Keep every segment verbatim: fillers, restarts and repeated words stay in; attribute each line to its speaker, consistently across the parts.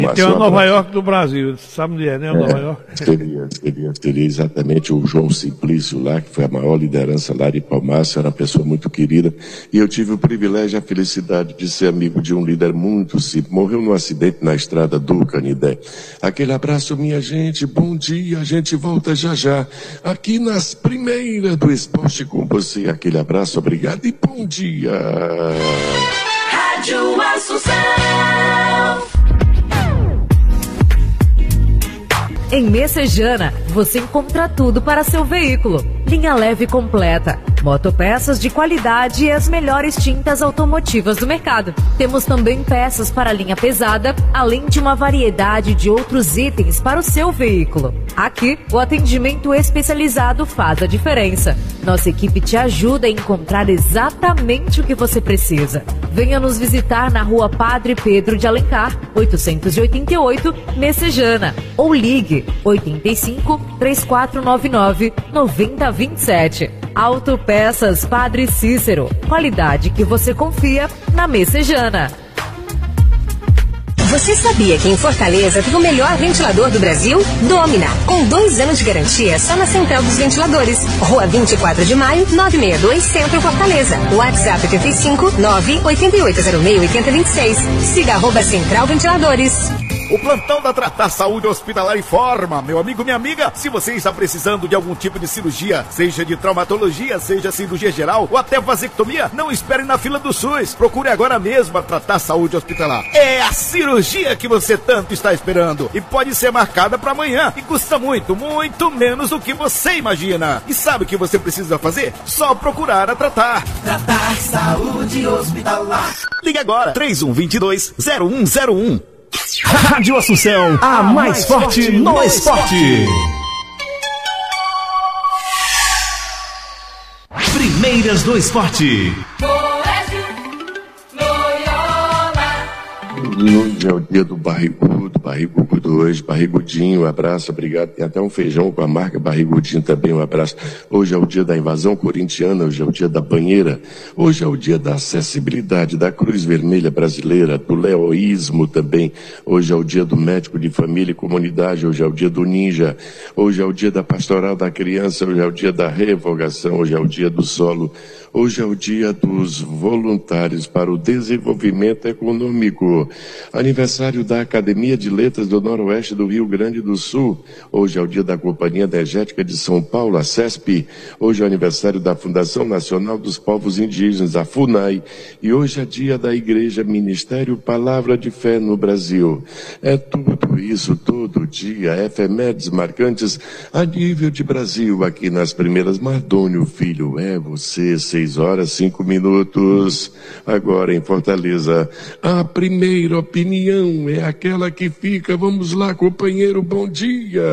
Speaker 1: E tem o Nova York do Brasil, você sabe onde é, né, o
Speaker 2: é,
Speaker 1: Nova York?
Speaker 2: Seria, seria, seria exatamente o João Simplício lá, que foi a maior liderança lá de Palmares, era uma pessoa muito querida, e eu tive o privilégio e a felicidade de ser amigo de um líder muito simples, morreu num acidente na estrada do Canidé. Aquele abraço, minha gente, bom dia, a gente volta já já, aqui nas primeiras do Esporte com você, aquele abraço, obrigado e bom dia.
Speaker 3: Rádio Assunção.
Speaker 4: Em Messejana, você encontra tudo para seu veículo. Linha leve completa, motopeças de qualidade e as melhores tintas automotivas do mercado. Temos também peças para a linha pesada, além de uma variedade de outros itens para o seu veículo. Aqui, o atendimento especializado faz a diferença. Nossa equipe te ajuda a encontrar exatamente o que você precisa. Venha nos visitar na rua Padre Pedro de Alencar, oitocentos e oitenta e oito, Messejana. Ou ligue oito cinco, três quatro nove nove, nove zero dois sete. Autopeças Padre Cícero. Qualidade que você confia na Messejana.
Speaker 5: Você sabia que em Fortaleza tem o melhor ventilador do Brasil? Domina, com dois anos de garantia só na Central dos Ventiladores. Rua vinte e quatro de maio, novecentos e sessenta e dois, Centro Fortaleza. WhatsApp oito cinco, nove oito oito zero seis, oito zero dois seis. Siga arroba Central Ventiladores.
Speaker 6: O plantão da Tratar Saúde Hospitalar informa, meu amigo, minha amiga, se você está precisando de algum tipo de cirurgia, seja de traumatologia, seja cirurgia geral ou até vasectomia, não espere na fila do SUS. Procure agora mesmo a Tratar Saúde Hospitalar. É a cirurgia que você tanto está esperando e pode ser marcada para amanhã e custa muito, muito menos do que você imagina. E sabe o que você precisa fazer? Só procurar a Tratar.
Speaker 3: Tratar Saúde Hospitalar.
Speaker 6: Ligue agora, três um dois dois, zero um zero um.
Speaker 7: Rádio Assunção, a, a mais, mais forte, forte no esporte. Primeiras do esporte.
Speaker 2: Hoje é o dia do barrigudo, barrigudo hoje, barrigudinho, um abraço, obrigado. Tem até um feijão com a marca Barrigudinho também, um abraço. Hoje é o dia da invasão corintiana, hoje é o dia da banheira, hoje é o dia da acessibilidade, da Cruz Vermelha Brasileira, do leoísmo também. Hoje é o dia do médico de família e comunidade, hoje é o dia do ninja, hoje é o dia da pastoral da criança, hoje é o dia da revogação, hoje é o dia do solo. Hoje é o dia dos voluntários para o desenvolvimento econômico. Aniversário da Academia de Letras do Noroeste do Rio Grande do Sul. Hoje é o dia da Companhia Energética de São Paulo, a CESP. Hoje é o aniversário da Fundação Nacional dos Povos Indígenas, a FUNAI. E hoje é dia da Igreja Ministério Palavra de Fé no Brasil. É tudo isso, todo dia, efemérides marcantes a nível de Brasil, aqui nas primeiras. Mardônio Filho, é você, seis horas, cinco minutos, agora em Fortaleza. A primeira opinião é aquela que fica. Vamos lá, companheiro, bom dia.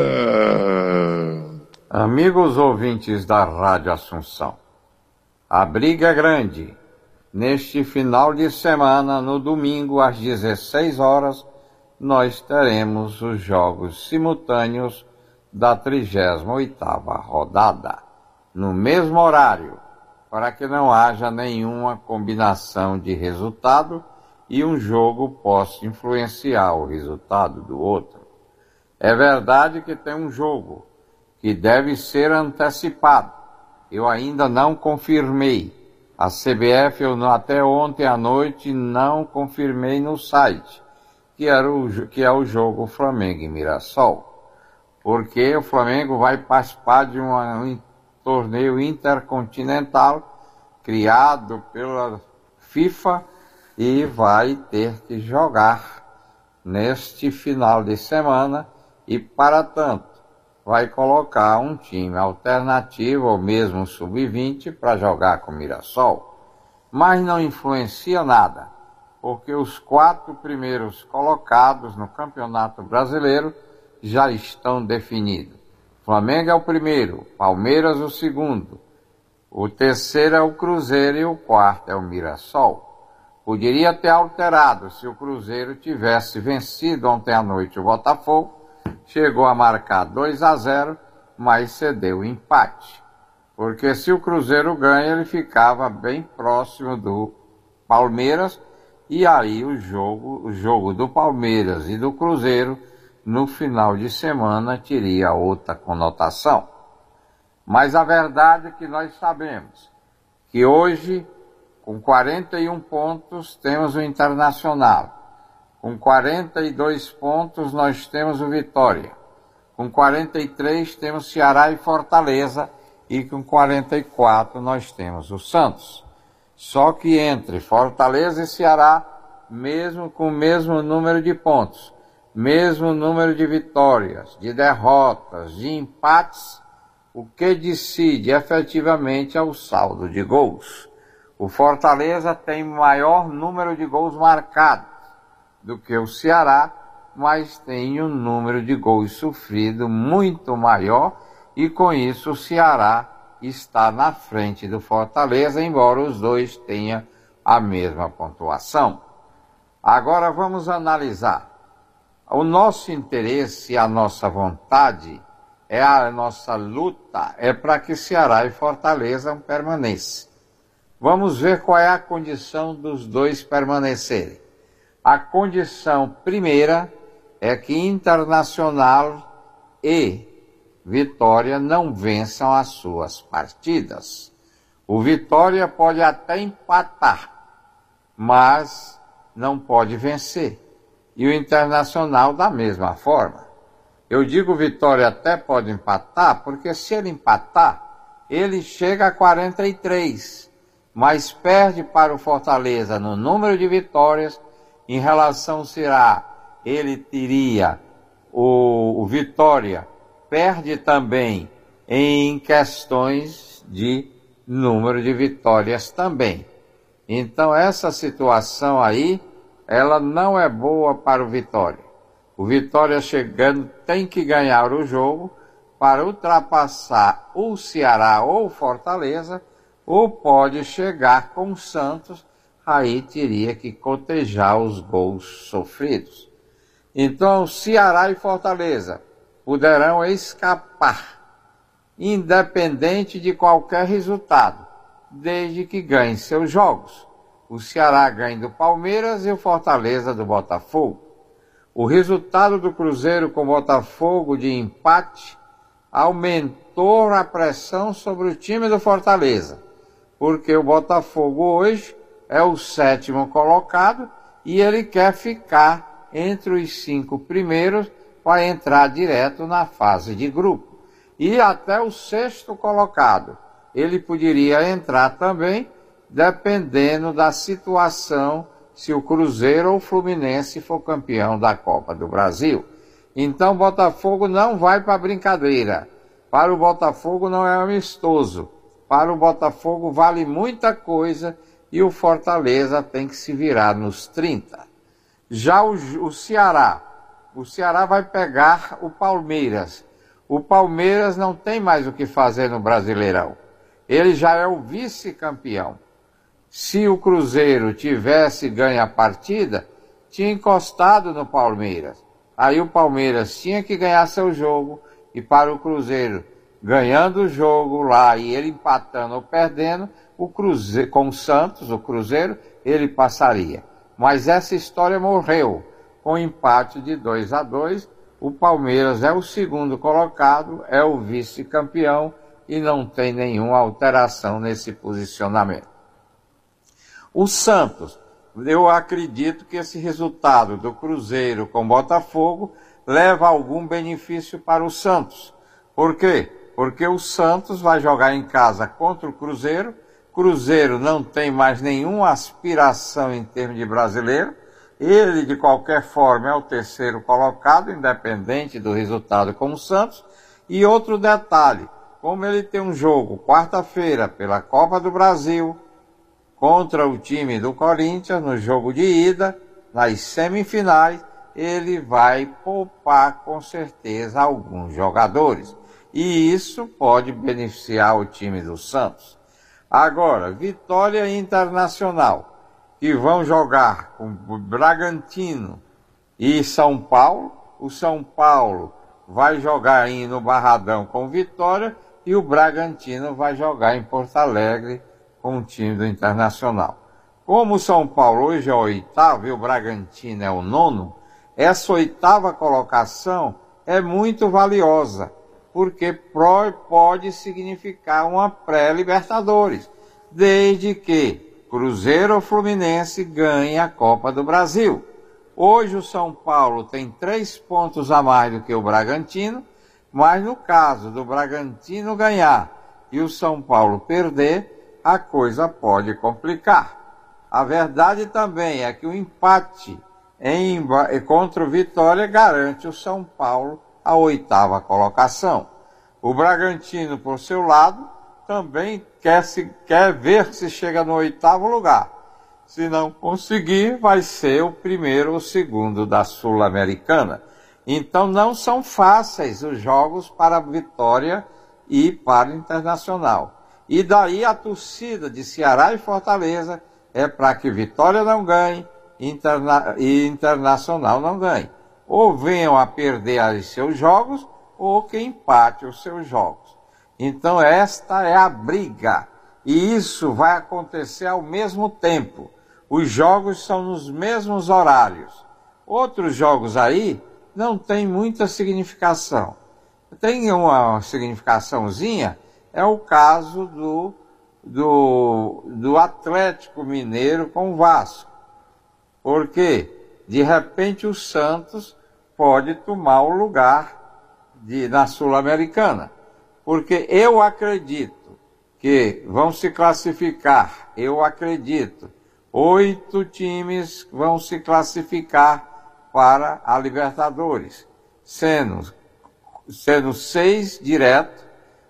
Speaker 8: Amigos ouvintes da Rádio Assunção, a briga é grande. Neste final de semana, no domingo, às dezesseis horas, nós teremos os jogos simultâneos da trigésima oitava rodada, no mesmo horário, para que não haja nenhuma combinação de resultado e um jogo possa influenciar o resultado do outro. É verdade que tem um jogo que deve ser antecipado. Eu ainda não confirmei. A C B F, eu não, até ontem à noite, não confirmei no site, que, era o, que é o jogo Flamengo e Mirassol. Porque o Flamengo vai participar de uma, um torneio intercontinental criado pela FIFA e vai ter que jogar neste final de semana e, para tanto, vai colocar um time alternativo ou mesmo sub vinte para jogar com o Mirassol. Mas não influencia nada, porque os quatro primeiros colocados no Campeonato Brasileiro já estão definidos. Flamengo é o primeiro, Palmeiras o segundo, o terceiro é o Cruzeiro e o quarto é o Mirassol. Poderia ter alterado se o Cruzeiro tivesse vencido ontem à noite o Botafogo, chegou a marcar dois a zero, mas cedeu o empate. Porque se o Cruzeiro ganha, ele ficava bem próximo do Palmeiras, e aí o jogo, o jogo do Palmeiras e do Cruzeiro no final de semana teria outra conotação. Mas a verdade é que nós sabemos que hoje, com quarenta e um pontos, temos o Internacional. Com quarenta e dois pontos, nós temos o Vitória. Com quarenta e três, temos Ceará e Fortaleza. E com quarenta e quatro, nós temos o Santos. Só que entre Fortaleza e Ceará, mesmo com o mesmo número de pontos, mesmo número de vitórias, de derrotas, de empates, o que decide efetivamente é o saldo de gols. O Fortaleza tem maior número de gols marcados do que o Ceará, mas tem um número de gols sofridos muito maior e com isso o Ceará está na frente do Fortaleza, embora os dois tenham a mesma pontuação. Agora vamos analisar. O nosso interesse, a nossa vontade, é a nossa luta, é para que Ceará e Fortaleza permaneçam. Vamos ver qual é a condição dos dois permanecerem. A condição primeira é que Internacional e Vitória não vençam as suas partidas. O Vitória pode até empatar, mas não pode vencer. E o Internacional da mesma forma. Eu digo Vitória até pode empatar, porque se ele empatar, ele chega a quarenta e três, mas perde para o Fortaleza no número de vitórias. Em relação ao Ceará, ele teria o, o Vitória, perde também em questões de número de vitórias também. Então essa situação aí, ela não é boa para o Vitória. O Vitória chegando tem que ganhar o jogo para ultrapassar o Ceará ou o Fortaleza, ou pode chegar com o Santos, aí teria que cotejar os gols sofridos. Então Ceará e Fortaleza poderão escapar, independente de qualquer resultado, desde que ganhem seus jogos. O Ceará ganha do Palmeiras e o Fortaleza do Botafogo. O resultado do Cruzeiro com o Botafogo de empate aumentou a pressão sobre o time do Fortaleza, porque o Botafogo hoje é o sétimo colocado e ele quer ficar entre os cinco primeiros para entrar direto na fase de grupo. E até o sexto colocado, ele poderia entrar também, dependendo da situação, se o Cruzeiro ou o Fluminense for campeão da Copa do Brasil. Então o Botafogo não vai para brincadeira. Para o Botafogo não é amistoso. Para o Botafogo vale muita coisa e o Fortaleza tem que se virar nos trinta. Já o, o Ceará, o Ceará vai pegar o Palmeiras. O Palmeiras não tem mais o que fazer no Brasileirão. Ele já é o vice-campeão. Se o Cruzeiro tivesse ganho a partida, tinha encostado no Palmeiras. Aí o Palmeiras tinha que ganhar seu jogo, e para o Cruzeiro, ganhando o jogo lá e ele empatando ou perdendo, o Cruzeiro, com o Santos, o Cruzeiro, ele passaria. Mas essa história morreu. Com empate de dois a dois, o Palmeiras é o segundo colocado, é o vice-campeão e não tem nenhuma alteração nesse posicionamento. O Santos, eu acredito que esse resultado do Cruzeiro com Botafogo leva algum benefício para o Santos. Por quê? Porque o Santos vai jogar em casa contra o Cruzeiro. Cruzeiro não tem mais nenhuma aspiração em termos de brasileiro. Ele, de qualquer forma, é o terceiro colocado, independente do resultado com o Santos. E outro detalhe, como ele tem um jogo quarta-feira pela Copa do Brasil contra o time do Corinthians, no jogo de ida, nas semifinais, ele vai poupar com certeza alguns jogadores. E isso pode beneficiar o time do Santos. Agora, Vitória e Internacional, que vão jogar com Bragantino e São Paulo. O São Paulo vai jogar aí no Barradão com Vitória e o Bragantino vai jogar em Porto Alegre com o time do Internacional. Como o São Paulo hoje é o oitavo e o Bragantino é o nono, essa oitava colocação é muito valiosa, porque pode significar uma pré-Libertadores, desde que Cruzeiro ou Fluminense ganhe a Copa do Brasil. Hoje o São Paulo tem três pontos a mais do que o Bragantino, mas no caso do Bragantino ganhar e o São Paulo perder, a coisa pode complicar. A verdade também é que o empate em, contra o Vitória garante o São Paulo a oitava colocação. O Bragantino, por seu lado, também quer, se, quer ver se chega no oitavo lugar. Se não conseguir, vai ser o primeiro ou segundo da Sul-Americana. Então não são fáceis os jogos para a Vitória e para o Internacional. E daí a torcida de Ceará e Fortaleza é para que Vitória não ganhe interna e Internacional não ganhe. Ou venham a perder os seus jogos, ou que empate os seus jogos. Então esta é a briga. E isso vai acontecer ao mesmo tempo. Os jogos são nos mesmos horários. Outros jogos aí não tem muita significação. Tem uma significaçãozinha, é o caso do Do, do Atlético Mineiro com o Vasco. Porque, de repente, o Santos pode tomar o lugar de, na Sul-Americana. Porque eu acredito que vão se classificar, eu acredito, oito times vão se classificar para a Libertadores, sendo, sendo seis direto,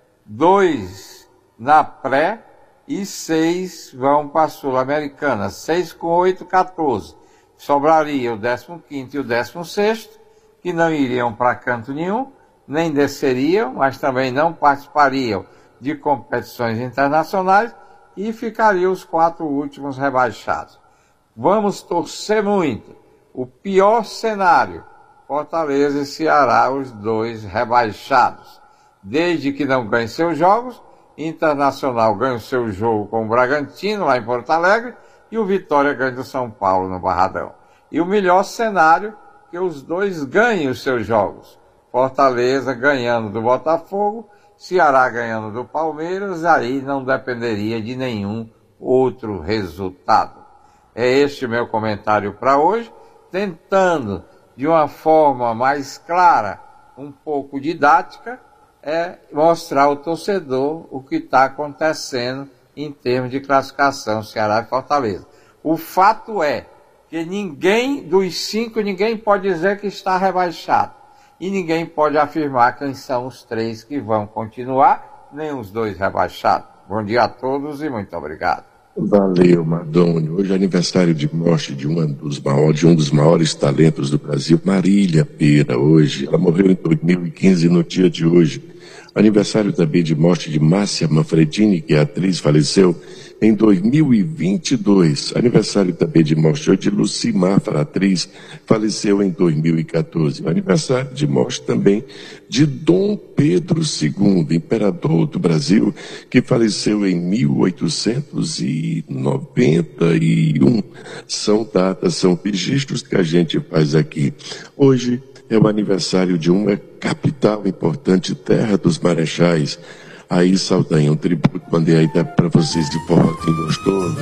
Speaker 8: dois na pré, e seis vão para a Sul-Americana. Seis com oito, quatorze. Sobraria o décimo quinto e o décimo sexto, que não iriam para canto nenhum, nem desceriam, mas também não participariam de competições internacionais, e ficariam os quatro últimos rebaixados. Vamos torcer muito. O pior cenário, Fortaleza e Ceará, os dois rebaixados. Desde que não ganhem seus jogos, Internacional ganha o seu jogo com o Bragantino, lá em Porto Alegre, e o Vitória ganha do São Paulo, no Barradão. E o melhor cenário, que os dois ganhem os seus jogos. Fortaleza ganhando do Botafogo, Ceará ganhando do Palmeiras, aí não dependeria de nenhum outro resultado. É este meu comentário para hoje, tentando, de uma forma mais clara, um pouco didática, é mostrar ao torcedor o que está acontecendo em termos de classificação Ceará e Fortaleza. O fato é que ninguém, dos cinco, ninguém pode dizer que está rebaixado. E ninguém pode afirmar quem são os três que vão continuar, nem os dois rebaixados. Bom dia a todos e muito obrigado.
Speaker 2: Valeu, Madônio. Hoje é aniversário de morte de, uma dos maiores, de um dos maiores talentos do Brasil, Marília Pêra, hoje. Ela morreu em dois mil e quinze, no dia de hoje. Aniversário também de morte de Márcia Manfredini, que é atriz, faleceu em dois mil e vinte e dois. Aniversário também de morte de Lucimar, atriz, faleceu em dois mil e quatorze. Aniversário de morte também de Dom Pedro segundo, imperador do Brasil, que faleceu em mil oitocentos e noventa e um. São datas, são registros que a gente faz aqui. Hoje é o aniversário de uma capital importante, terra dos marechais. Aí, Saldanha, um tributo, mandei aí para vocês de forrozinho gostoso.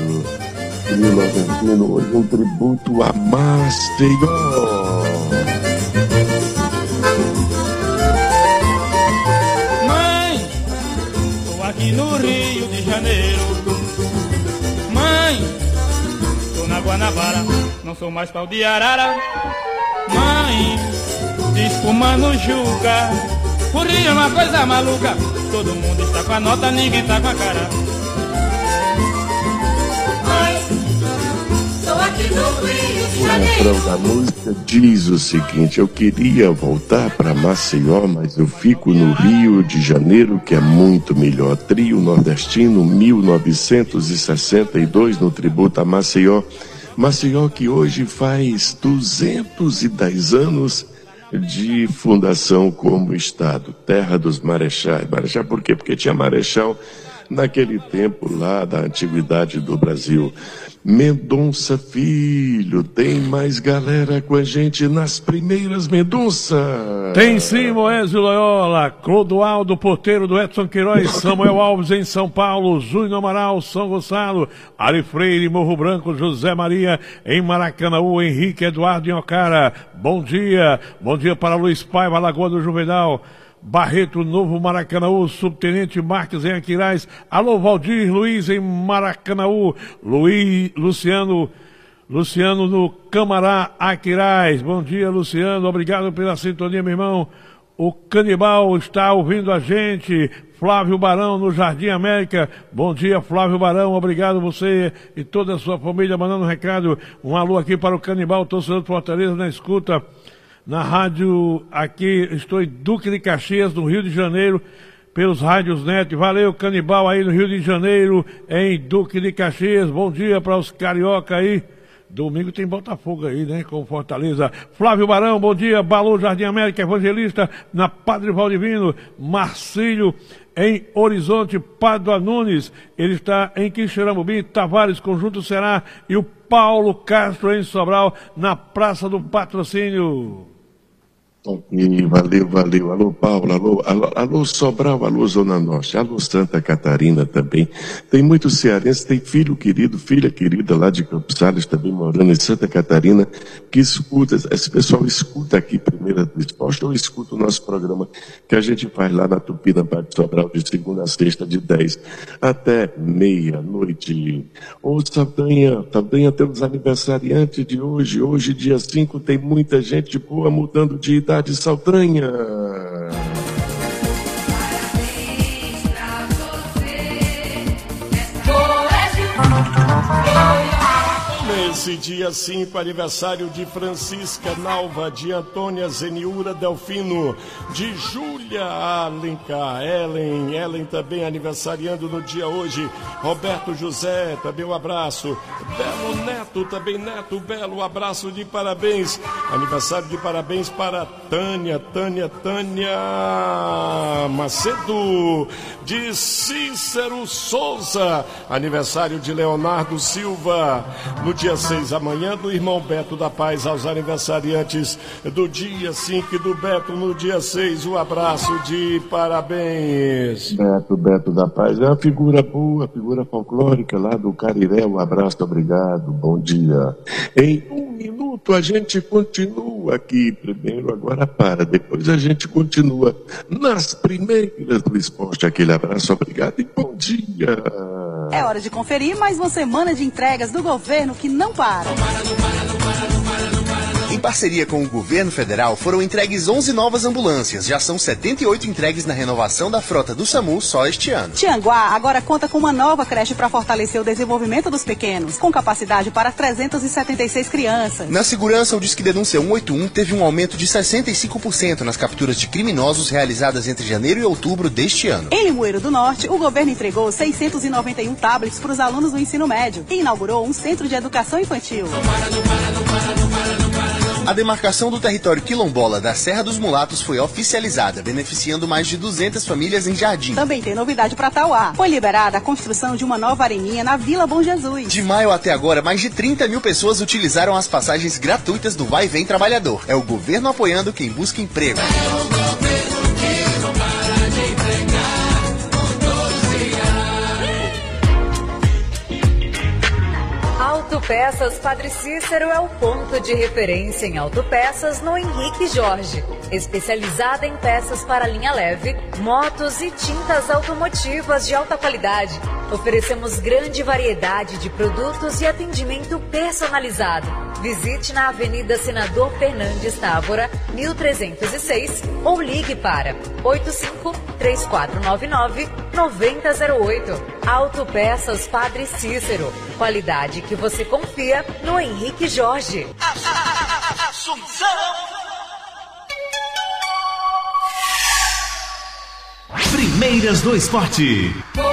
Speaker 2: E o nordestino hoje um tributo a Maceió.
Speaker 9: Mãe, tô aqui no Rio de Janeiro. Mãe, tô na Guanabara, não sou mais pau de arara. Mãe, desfumando Juca, o Rio é uma coisa maluca. Todo mundo está com a nota, ninguém está com a cara.
Speaker 3: Mãe, tô aqui no Rio de
Speaker 2: O
Speaker 3: Janeiro.
Speaker 2: refrão da música diz o seguinte: eu queria voltar para Maceió, mas eu fico no Rio de Janeiro, que é muito melhor. Trio nordestino, mil novecentos e sessenta e dois, no tributo a Maceió. Maceió que hoje faz duzentos e dez anos de fundação como estado, terra dos marechais. Marechal por quê? Porque tinha marechal naquele tempo lá da antiguidade do Brasil. Mendonça Filho, tem mais galera com a gente nas primeiras, Mendonça?
Speaker 1: Tem sim, Moésio Loyola, Clodoaldo Porteiro do Edson Queiroz, Samuel Alves em São Paulo, Júnior Amaral, São Gonçalo, Ari Freire, Morro Branco, José Maria em Maracanaú, Henrique Eduardo em Ocara, bom dia, bom dia para Luiz Paiva, Lagoa do Juvenal, Barreto, Novo Maracanaú, Subtenente Marques em Aquiraz, alô Valdir Luiz em Maracanaú, Luiz, Luciano, Luciano no Camará, Aquiraz, bom dia Luciano, obrigado pela sintonia meu irmão, o Canibal está ouvindo a gente, Flávio Barão no Jardim América, bom dia Flávio Barão, obrigado você e toda a sua família mandando um recado, um alô aqui para o Canibal, torcedor de Fortaleza na escuta, na rádio, aqui, estou em Duque de Caxias, no Rio de Janeiro, pelos rádios net. Valeu, Canibal, aí no Rio de Janeiro, em Duque de Caxias. Bom dia para os carioca aí. Domingo tem Botafogo aí, né, com Fortaleza. Flávio Barão, bom dia. Balu, Jardim América, Evangelista, na Padre Valdivino. Marcílio, em Horizonte, Padua Nunes. Ele está em Quixeramobim, Tavares, Conjunto Será. E o Paulo Castro, em Sobral, na Praça do Patrocínio.
Speaker 2: Ok, valeu, valeu. Alô, Paulo, alô, alô, alô, Sobral, alô, Zona Norte, alô, Santa Catarina também. Tem muitos cearenses, tem filho querido, filha querida lá de Campos Sales, também morando em Santa Catarina, que escuta, esse pessoal escuta aqui Primeira do Esporte ou escuta o nosso programa que a gente faz lá na Tupi, na Parte Sobral, de segunda a sexta, de dez até meia-noite. Ô, Saldanha, Saldanha, temos aniversariante de hoje, hoje, dia cinco, tem muita gente boa mudando de idade. De Saldanha.
Speaker 10: Nesse dia cinco, aniversário de Francisca Nalva, de Antônia Zeniura Delfino, de Júlia Alencar, Ellen, Ellen também aniversariando no dia hoje, Roberto José, também um abraço, Belo Neto, também Neto Belo, um abraço de parabéns, aniversário de parabéns para Tânia, Tânia, Tânia Macedo, de Cícero Souza, aniversário de Leonardo Silva, no dia seis amanhã, do irmão Beto da Paz, aos aniversariantes do dia cinco e do Beto no dia seis, um abraço de parabéns.
Speaker 2: Beto, Beto da Paz, é uma figura boa, figura folclórica lá do Cariré, um abraço, obrigado, bom dia. Em um minuto a gente continua aqui, primeiro agora para, depois a gente continua nas primeiras do esporte, aquele abraço, obrigado e bom dia.
Speaker 11: É hora de conferir mais uma semana de entregas do governo que não para.
Speaker 12: Em parceria com o governo federal, foram entregues onze novas ambulâncias. Já são setenta e oito entregues na renovação da frota do SAMU só este ano.
Speaker 11: Tianguá agora conta com uma nova creche para fortalecer o desenvolvimento dos pequenos, com capacidade para trezentas e setenta e seis crianças.
Speaker 12: Na segurança, o Disque Denúncia cento e oitenta e um teve um aumento de sessenta e cinco por cento nas capturas de criminosos realizadas entre janeiro e outubro deste ano.
Speaker 11: Em Limoeiro do Norte, o governo entregou seiscentos e noventa e um tablets para os alunos do ensino médio e inaugurou um centro de educação infantil.
Speaker 12: A demarcação do território quilombola da Serra dos Mulatos foi oficializada, beneficiando mais de duzentas famílias em Jardim.
Speaker 11: Também tem novidade para Tauá. Foi liberada a construção de uma nova areninha na Vila Bom Jesus.
Speaker 12: De maio até agora, mais de trinta mil pessoas utilizaram as passagens gratuitas do Vai e Vem Trabalhador. É o governo apoiando quem busca emprego. É o governo que não para de entregar
Speaker 4: Autopeças Padre Cícero é o ponto de referência em autopeças no Henrique Jorge. Especializada em peças para linha leve, motos e tintas automotivas de alta qualidade. Oferecemos grande variedade de produtos e atendimento personalizado. Visite na Avenida Senador Fernandes Távora, mil trezentos e seis, ou ligue para oito cinco, três quatro nove nove, nove zero zero oito. Autopeças Padre Cícero. Qualidade que você confia no Henrique Jorge.
Speaker 7: Assunção! Primeiras do Esporte.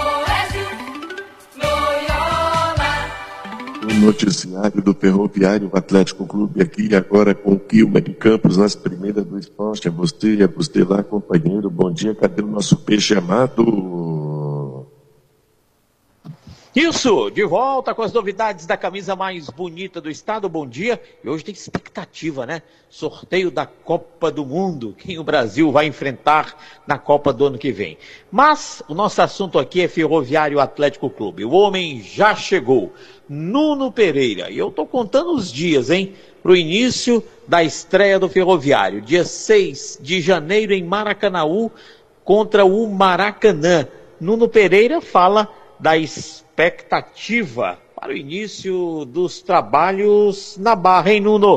Speaker 2: O noticiário do Ferroviário Atlético Clube aqui agora com o Quilma de Campos nas primeiras do esporte. É você, é você lá, companheiro. Bom dia, cadê o nosso peixe amado?
Speaker 13: Isso, de volta com as novidades da camisa mais bonita do estado. Bom dia. E hoje tem expectativa, né? Sorteio da Copa do Mundo, quem o Brasil vai enfrentar na Copa do ano que vem. Mas o nosso assunto aqui é Ferroviário Atlético Clube. O homem já chegou, Nuno Pereira. E eu tô contando os dias, hein? Pro início da estreia do Ferroviário. Dia seis de janeiro em Maracanaú contra o Maracanã. Nuno Pereira fala da expectativa para o início dos trabalhos na Barra, hein, Nuno?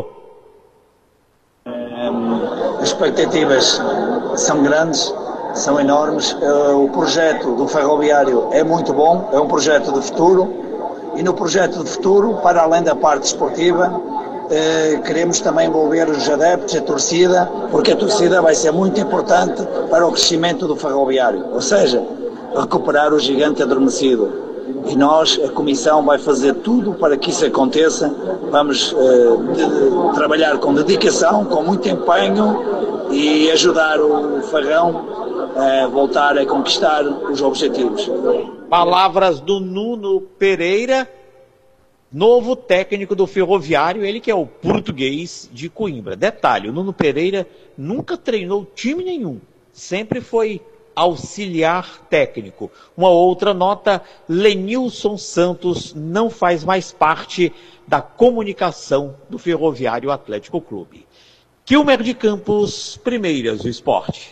Speaker 14: As expectativas são grandes, são enormes. O projeto do Ferroviário é muito bom, é um projeto de futuro, e no projeto de futuro, para além da parte esportiva, queremos também envolver os adeptos, a torcida, porque a torcida vai ser muito importante para o crescimento do Ferroviário, ou seja, recuperar o gigante adormecido. E nós, a Comissão, vai fazer tudo para que isso aconteça. Vamos uh, de, de, trabalhar com dedicação, com muito empenho e ajudar o Fagão a voltar a conquistar os objetivos.
Speaker 13: Palavras do Nuno Pereira, novo técnico do Ferroviário, ele que é o português de Coimbra. Detalhe, o Nuno Pereira nunca treinou time nenhum, sempre foi auxiliar técnico. Uma outra nota, Lenilson Santos não faz mais parte da comunicação do Ferroviário Atlético Clube. Quilmer de Campos, Primeiras do Esporte.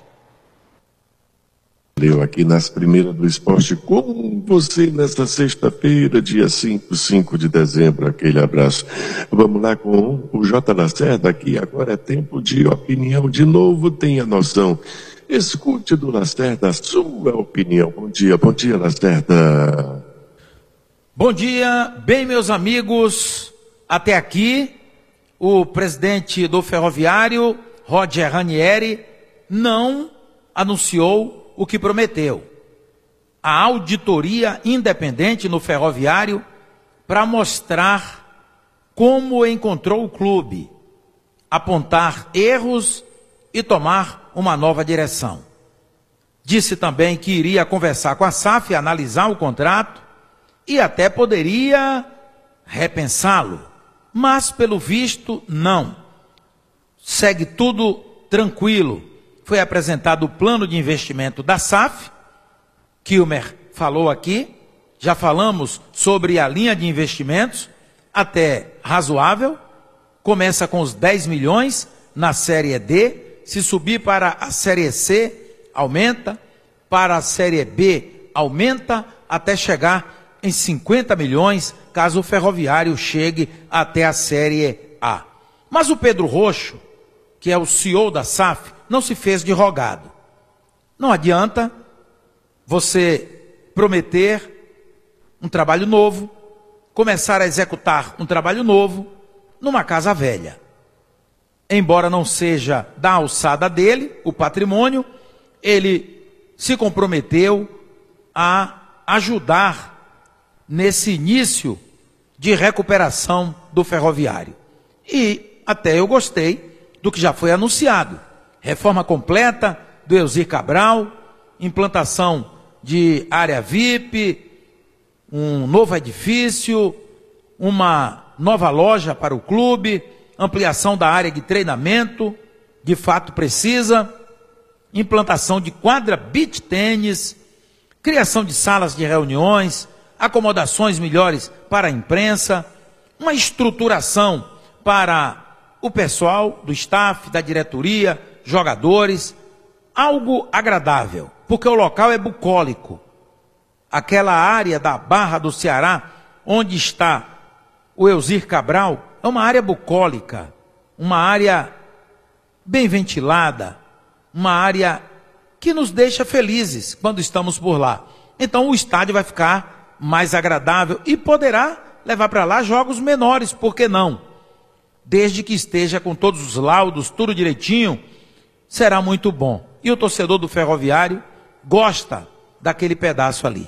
Speaker 2: Eu aqui nas Primeiras do Esporte com você nesta sexta-feira, dia cinco, cinco de dezembro, aquele abraço. Vamos lá com o J. Lacerda aqui, agora é tempo de opinião de novo, tenha noção. Escute do Lacerda a sua opinião. Bom dia, bom dia, Lacerda.
Speaker 15: Bom dia, bem, meus amigos. Até aqui, o presidente do Ferroviário, Roger Ranieri, não anunciou o que prometeu. A auditoria independente no Ferroviário para mostrar como encontrou o clube, apontar erros e tomar uma nova direção. Disse também que iria conversar com a S A F, analisar o contrato e até poderia repensá-lo. Mas, pelo visto, não. Segue tudo tranquilo. Foi apresentado o plano de investimento da S A F, Quilmer falou aqui, já falamos sobre a linha de investimentos, até razoável, começa com os dez milhões na série D, se subir para a série C, aumenta, para a série B, aumenta, até chegar em cinquenta milhões, caso o Ferroviário chegue até a série A. Mas o Pedro Roxo, que é o C E O da S A F, não se fez de rogado. Não adianta você prometer um trabalho novo, começar a executar um trabalho novo numa casa velha. Embora não seja da alçada dele, o patrimônio, ele se comprometeu a ajudar nesse início de recuperação do Ferroviário. E até eu gostei do que já foi anunciado. Reforma completa do Elzir Cabral, implantação de área V I P, um novo edifício, uma nova loja para o clube, ampliação da área de treinamento, de fato precisa, implantação de quadra beach tênis, criação de salas de reuniões, acomodações melhores para a imprensa, uma estruturação para o pessoal do staff, da diretoria, jogadores, algo agradável, porque o local é bucólico. Aquela área da Barra do Ceará, onde está o Elzir Cabral, é uma área bucólica, uma área bem ventilada, uma área que nos deixa felizes quando estamos por lá. Então o estádio vai ficar mais agradável e poderá levar para lá jogos menores, por que não? Desde que esteja com todos os laudos, tudo direitinho, será muito bom. E o torcedor do Ferroviário gosta daquele pedaço ali.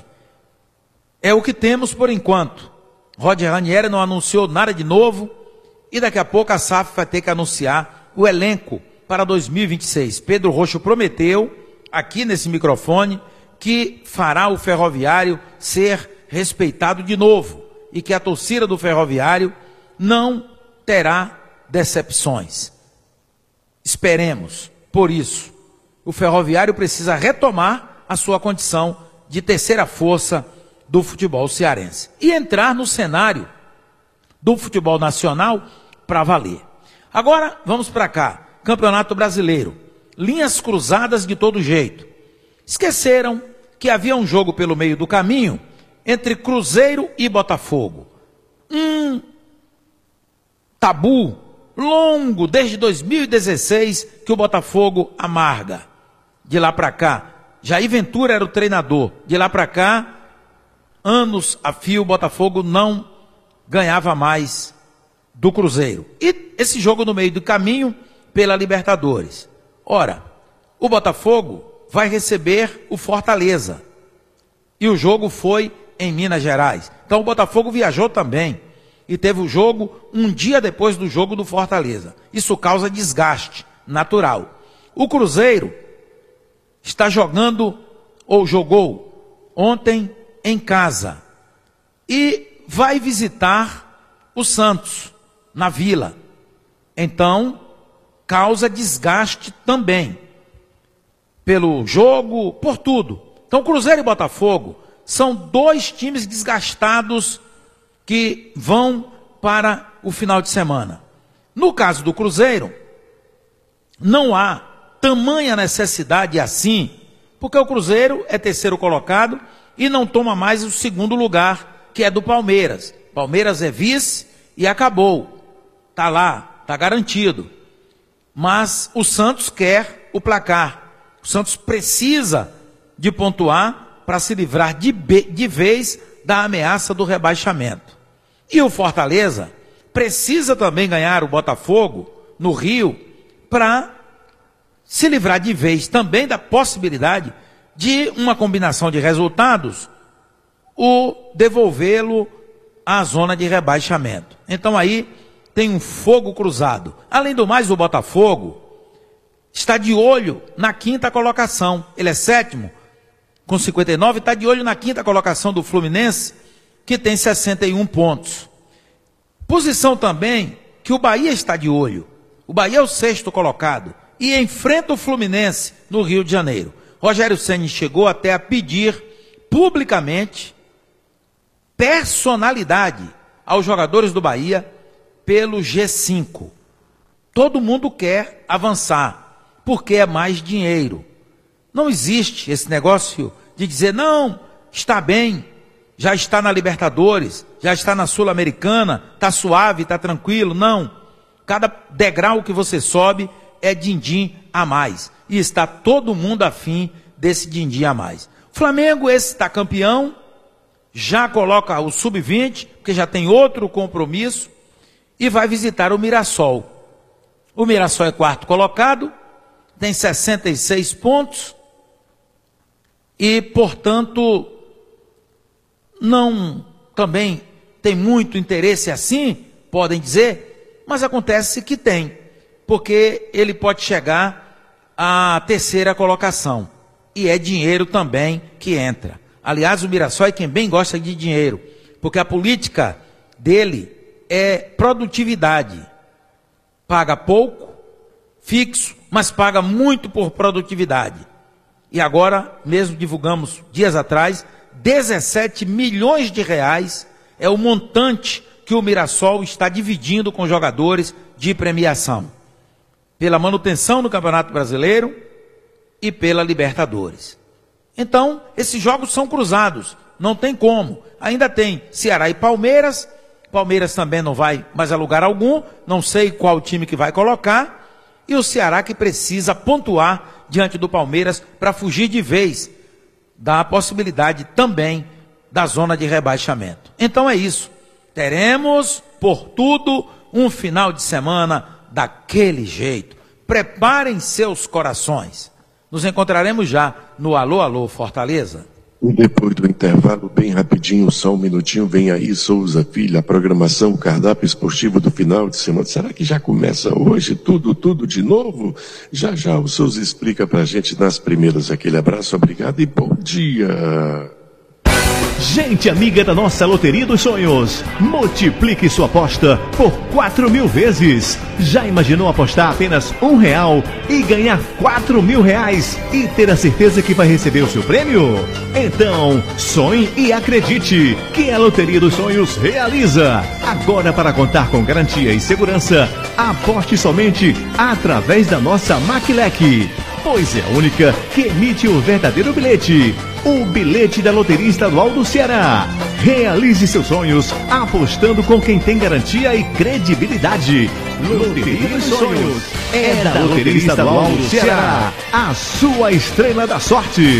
Speaker 15: É o que temos por enquanto. Roger Ranieri não anunciou nada de novo e daqui a pouco a S A F vai ter que anunciar o elenco para dois mil e vinte e seis. Pedro Roxo prometeu, aqui nesse microfone, que fará o Ferroviário ser respeitado de novo e que a torcida do Ferroviário não terá decepções. Esperemos, por isso, o Ferroviário precisa retomar a sua condição de terceira força do futebol cearense e entrar no cenário do futebol nacional para valer. Agora, vamos para cá. Campeonato Brasileiro. Linhas cruzadas de todo jeito. Esqueceram que havia um jogo pelo meio do caminho entre Cruzeiro e Botafogo. Um tabu longo desde dois mil e dezesseis que o Botafogo amarga. De lá para cá, Jair Ventura era o treinador. De lá para cá, anos a fio, o Botafogo não ganhava mais do Cruzeiro. E esse jogo no meio do caminho pela Libertadores. Ora, o Botafogo vai receber o Fortaleza. E o jogo foi em Minas Gerais. Então o Botafogo viajou também. E teve o jogo um dia depois do jogo do Fortaleza. Isso causa desgaste natural. O Cruzeiro está jogando, ou jogou, ontem em casa. E vai visitar o Santos, na Vila. Então, causa desgaste também. Pelo jogo, por tudo. Então, Cruzeiro e Botafogo são dois times desgastados que vão para o final de semana. No caso do Cruzeiro, não há tamanha necessidade assim, porque o Cruzeiro é terceiro colocado e não toma mais o segundo lugar, que é do Palmeiras. Palmeiras é vice e acabou. Está lá, está garantido. Mas o Santos quer o placar. O Santos precisa de pontuar para se livrar de, de vez da ameaça do rebaixamento. E o Fortaleza precisa também ganhar o Botafogo no Rio para se livrar de vez também da possibilidade de uma combinação de resultados o devolvê-lo à zona de rebaixamento. Então aí tem um fogo cruzado. Além do mais, o Botafogo está de olho na quinta colocação. Ele é sétimo com cinquenta e nove, está de olho na quinta colocação do Fluminense, que tem sessenta e um pontos. Posição também que o Bahia está de olho. O Bahia é o sexto colocado e enfrenta o Fluminense no Rio de Janeiro. Rogério Ceni chegou até a pedir publicamente personalidade aos jogadores do Bahia pelo G cinco. Todo mundo quer avançar, porque é mais dinheiro. Não existe esse negócio de dizer, não, está bem, já está na Libertadores, já está na Sul-Americana, está suave, está tranquilo. Não. Cada degrau que você sobe é din-din a mais. E está todo mundo afim desse din-din a mais. O Flamengo, esse está campeão, já coloca o sub vinte, porque já tem outro compromisso, e vai visitar o Mirassol. O Mirassol é quarto colocado, tem sessenta e seis pontos, e, portanto, não também tem muito interesse assim, podem dizer, mas acontece que tem, porque ele pode chegar à terceira colocação, e é dinheiro também que entra. Aliás, o Mirassol é quem bem gosta de dinheiro, porque a política dele é produtividade. Paga pouco, fixo, mas paga muito por produtividade. E agora, mesmo divulgamos dias atrás, dezessete milhões de reais é o montante que o Mirassol está dividindo com jogadores de premiação. Pela manutenção no Campeonato Brasileiro e pela Libertadores. Então, esses jogos são cruzados, não tem como. Ainda tem Ceará e Palmeiras, Palmeiras também não vai mais a lugar algum, não sei qual time que vai colocar, e o Ceará que precisa pontuar diante do Palmeiras para fugir de vez da possibilidade também da zona de rebaixamento. Então é isso, teremos por tudo um final de semana daquele jeito. Preparem seus corações. Nos encontraremos já no Alô, Alô, Fortaleza.
Speaker 2: E depois do intervalo, bem rapidinho, só um minutinho, vem aí Souza Filho, a programação, o cardápio esportivo do final de semana. Será que já começa hoje tudo, tudo de novo? Já, já, o Souza explica pra gente nas primeiras. Aquele abraço, obrigado e bom dia.
Speaker 7: Gente amiga da nossa Loteria dos Sonhos, multiplique sua aposta por quatro mil vezes. Já imaginou apostar apenas um real e ganhar quatro mil reais e ter a certeza que vai receber o seu prêmio? Então, sonhe e acredite que a Loteria dos Sonhos realiza. Agora, para contar com garantia e segurança, aposte somente através da nossa Maquilec, pois é a única que emite o verdadeiro bilhete. O bilhete da Loteria Estadual do Ceará. Realize seus sonhos apostando com quem tem garantia e credibilidade. Loteria dos Sonhos é da Loteria Estadual do Ceará, a sua estrela da sorte.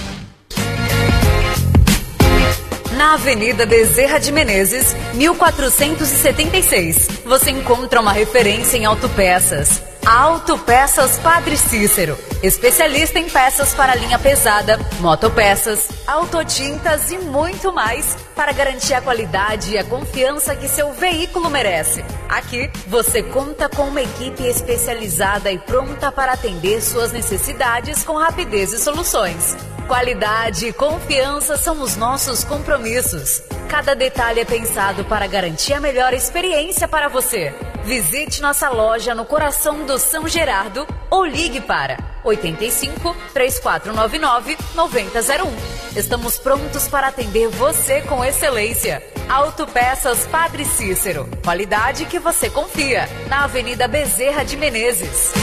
Speaker 4: Na Avenida Bezerra de Menezes, mil quatrocentos e setenta e seis, você encontra uma referência em autopeças. Autopeças Padre Cícero, especialista em peças para linha pesada, motopeças, autotintas e muito mais para garantir a qualidade e a confiança que seu veículo merece. Aqui você conta com uma equipe especializada e pronta para atender suas necessidades com rapidez e soluções. Qualidade e confiança são os nossos compromissos. Cada detalhe é pensado para garantir a melhor experiência para você. Visite nossa loja no coração do São Gerardo ou ligue para oito cinco, três quatro nove nove, nove zero zero um. Estamos prontos para atender você com excelência. Autopeças Padre Cícero. Qualidade que você confia. Na Avenida Bezerra de Menezes.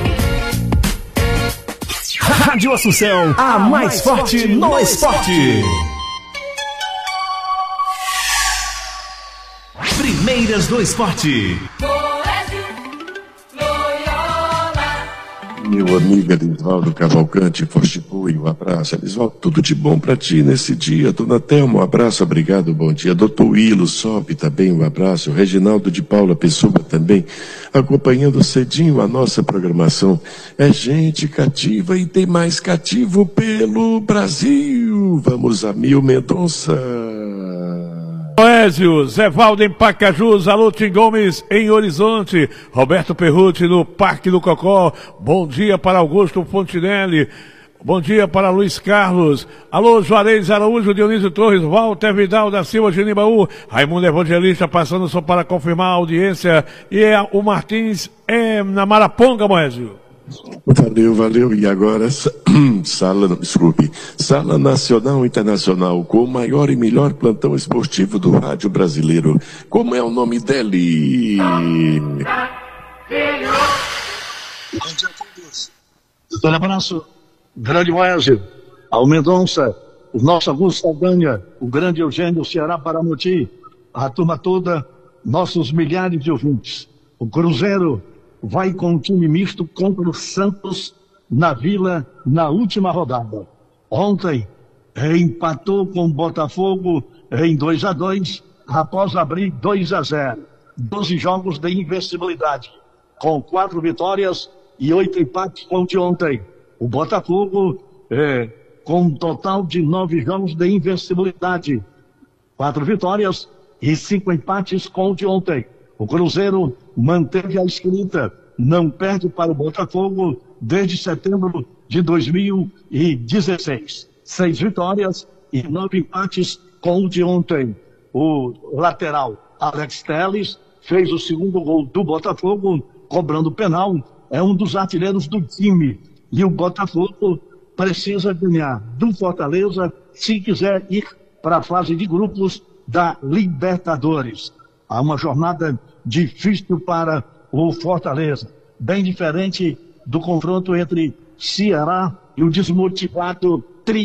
Speaker 7: Rádio Assunção, a mais forte no esporte. Primeiras do esporte.
Speaker 2: Meu amigo Elisvaldo Cavalcante, forte apoio, um abraço. Elisvaldo, tudo de bom pra ti nesse dia. Dona Thelma, um abraço, obrigado, bom dia. Doutor Willo Sobe também, um abraço. Reginaldo de Paula Pessoa também, acompanhando cedinho a nossa programação. É gente cativa e tem mais cativo pelo Brasil. Vamos a Mil Mendonça.
Speaker 1: Oésio, Zé Valdo em Pacajus, alô Tim Gomes em Horizonte, Roberto Perrucci no Parque do Cocó, bom dia para Augusto Fontinelli, bom dia para Luiz Carlos, alô Juarez Araújo, Dionísio Torres, Walter Vidal da Silva de Nibaú, Raimundo Evangelista passando só para confirmar a audiência, e é, o Martins é na Maraponga, Oésio.
Speaker 2: Valeu, valeu. E agora, sala, não, desculpe, Sala Nacional Internacional, com o maior e melhor plantão esportivo do rádio brasileiro. Como é o nome dele?
Speaker 16: Bom dia a todos. Um abraço, grande Moésio, ao Mendonça, o nosso Augusto Saldanha, o grande Eugênio Ceará Paramoti, a turma toda, nossos milhares de ouvintes. O Cruzeiro vai com um time misto contra o Santos na Vila na última rodada. Ontem empatou com o Botafogo em dois a dois após abrir dois a zero. doze jogos de invencibilidade, com quatro vitórias e oito empates com o de ontem. O Botafogo é, com um total de nove jogos de invencibilidade, quatro vitórias e cinco empates com o de ontem. O Cruzeiro manteve a escrita, não perde para o Botafogo desde setembro de dois mil e dezesseis. Seis vitórias e nove empates com o de ontem. O lateral Alex Telles fez o segundo gol do Botafogo, cobrando penal, é um dos artilheiros do time. E o Botafogo precisa ganhar do Fortaleza se quiser ir para a fase de grupos da Libertadores. Há uma jornada difícil para o Fortaleza, bem diferente do confronto entre Ceará e o desmotivado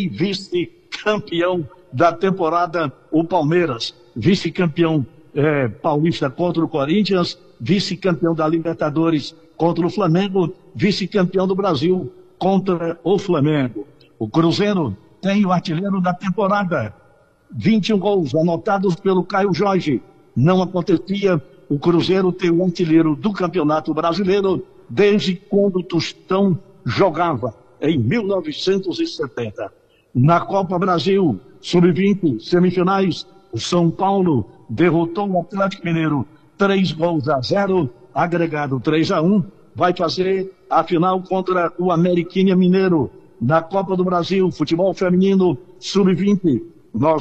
Speaker 16: tri-vice-campeão da temporada, o Palmeiras, vice-campeão eh, paulista contra o Corinthians, vice-campeão da Libertadores contra o Flamengo, vice-campeão do Brasil contra o Flamengo. O Cruzeiro tem o artilheiro da temporada, vinte e um gols anotados pelo Caio Jorge. Não acontecia o Cruzeiro ter o artilheiro do Campeonato Brasileiro desde quando o Tostão jogava, em mil novecentos e setenta. Na Copa Brasil, sub vinte, semifinais, o São Paulo derrotou o Atlético Mineiro três gols a zero, agregado três a um, vai fazer a final contra o Ameriquinha Mineiro. Na Copa do Brasil, futebol feminino, sub vinte, nós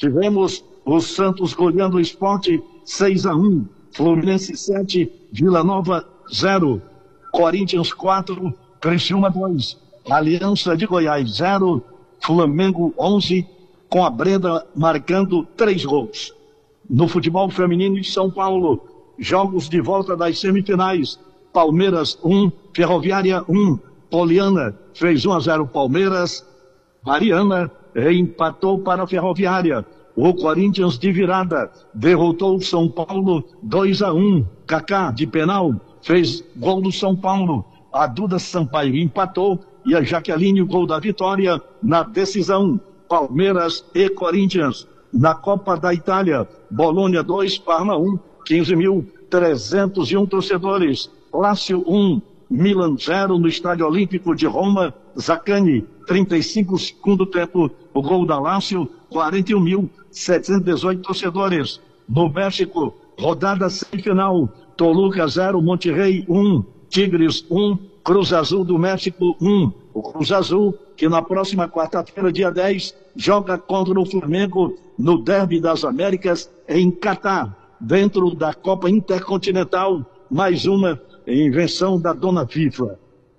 Speaker 16: tivemos o Santos goleando o Sport seis a um, Fluminense sete, Vila Nova zero, Corinthians quatro, Criciúma dois, Aliança de Goiás zero, Flamengo onze, com a Breda marcando três gols. No futebol feminino em São Paulo, jogos de volta das semifinais, Palmeiras um, Ferroviária um, Poliana fez um a zero Palmeiras, Mariana empatou para a Ferroviária. O Corinthians de virada derrotou o São Paulo dois a um. Kaká de penal fez gol do São Paulo. A Duda Sampaio empatou e a Jaqueline o gol da vitória na decisão. Palmeiras e Corinthians. Na Copa da Itália, Bolônia dois, Parma um, quinze mil trezentos e um torcedores. Lácio um, Milan zero no Estádio Olímpico de Roma. Zaccani, trinta e cinco segundo tempo, o gol da Lácio, quarenta e um mil setecentos e dezoito torcedores. No México, rodada semifinal, Toluca zero, Monterrey um, Tigres um, Cruz Azul do México um. O Cruz Azul, que na próxima quarta-feira, dia dez, joga contra o Flamengo no Derby das Américas em Catar, dentro da Copa Intercontinental, mais uma invenção da dona FIFA.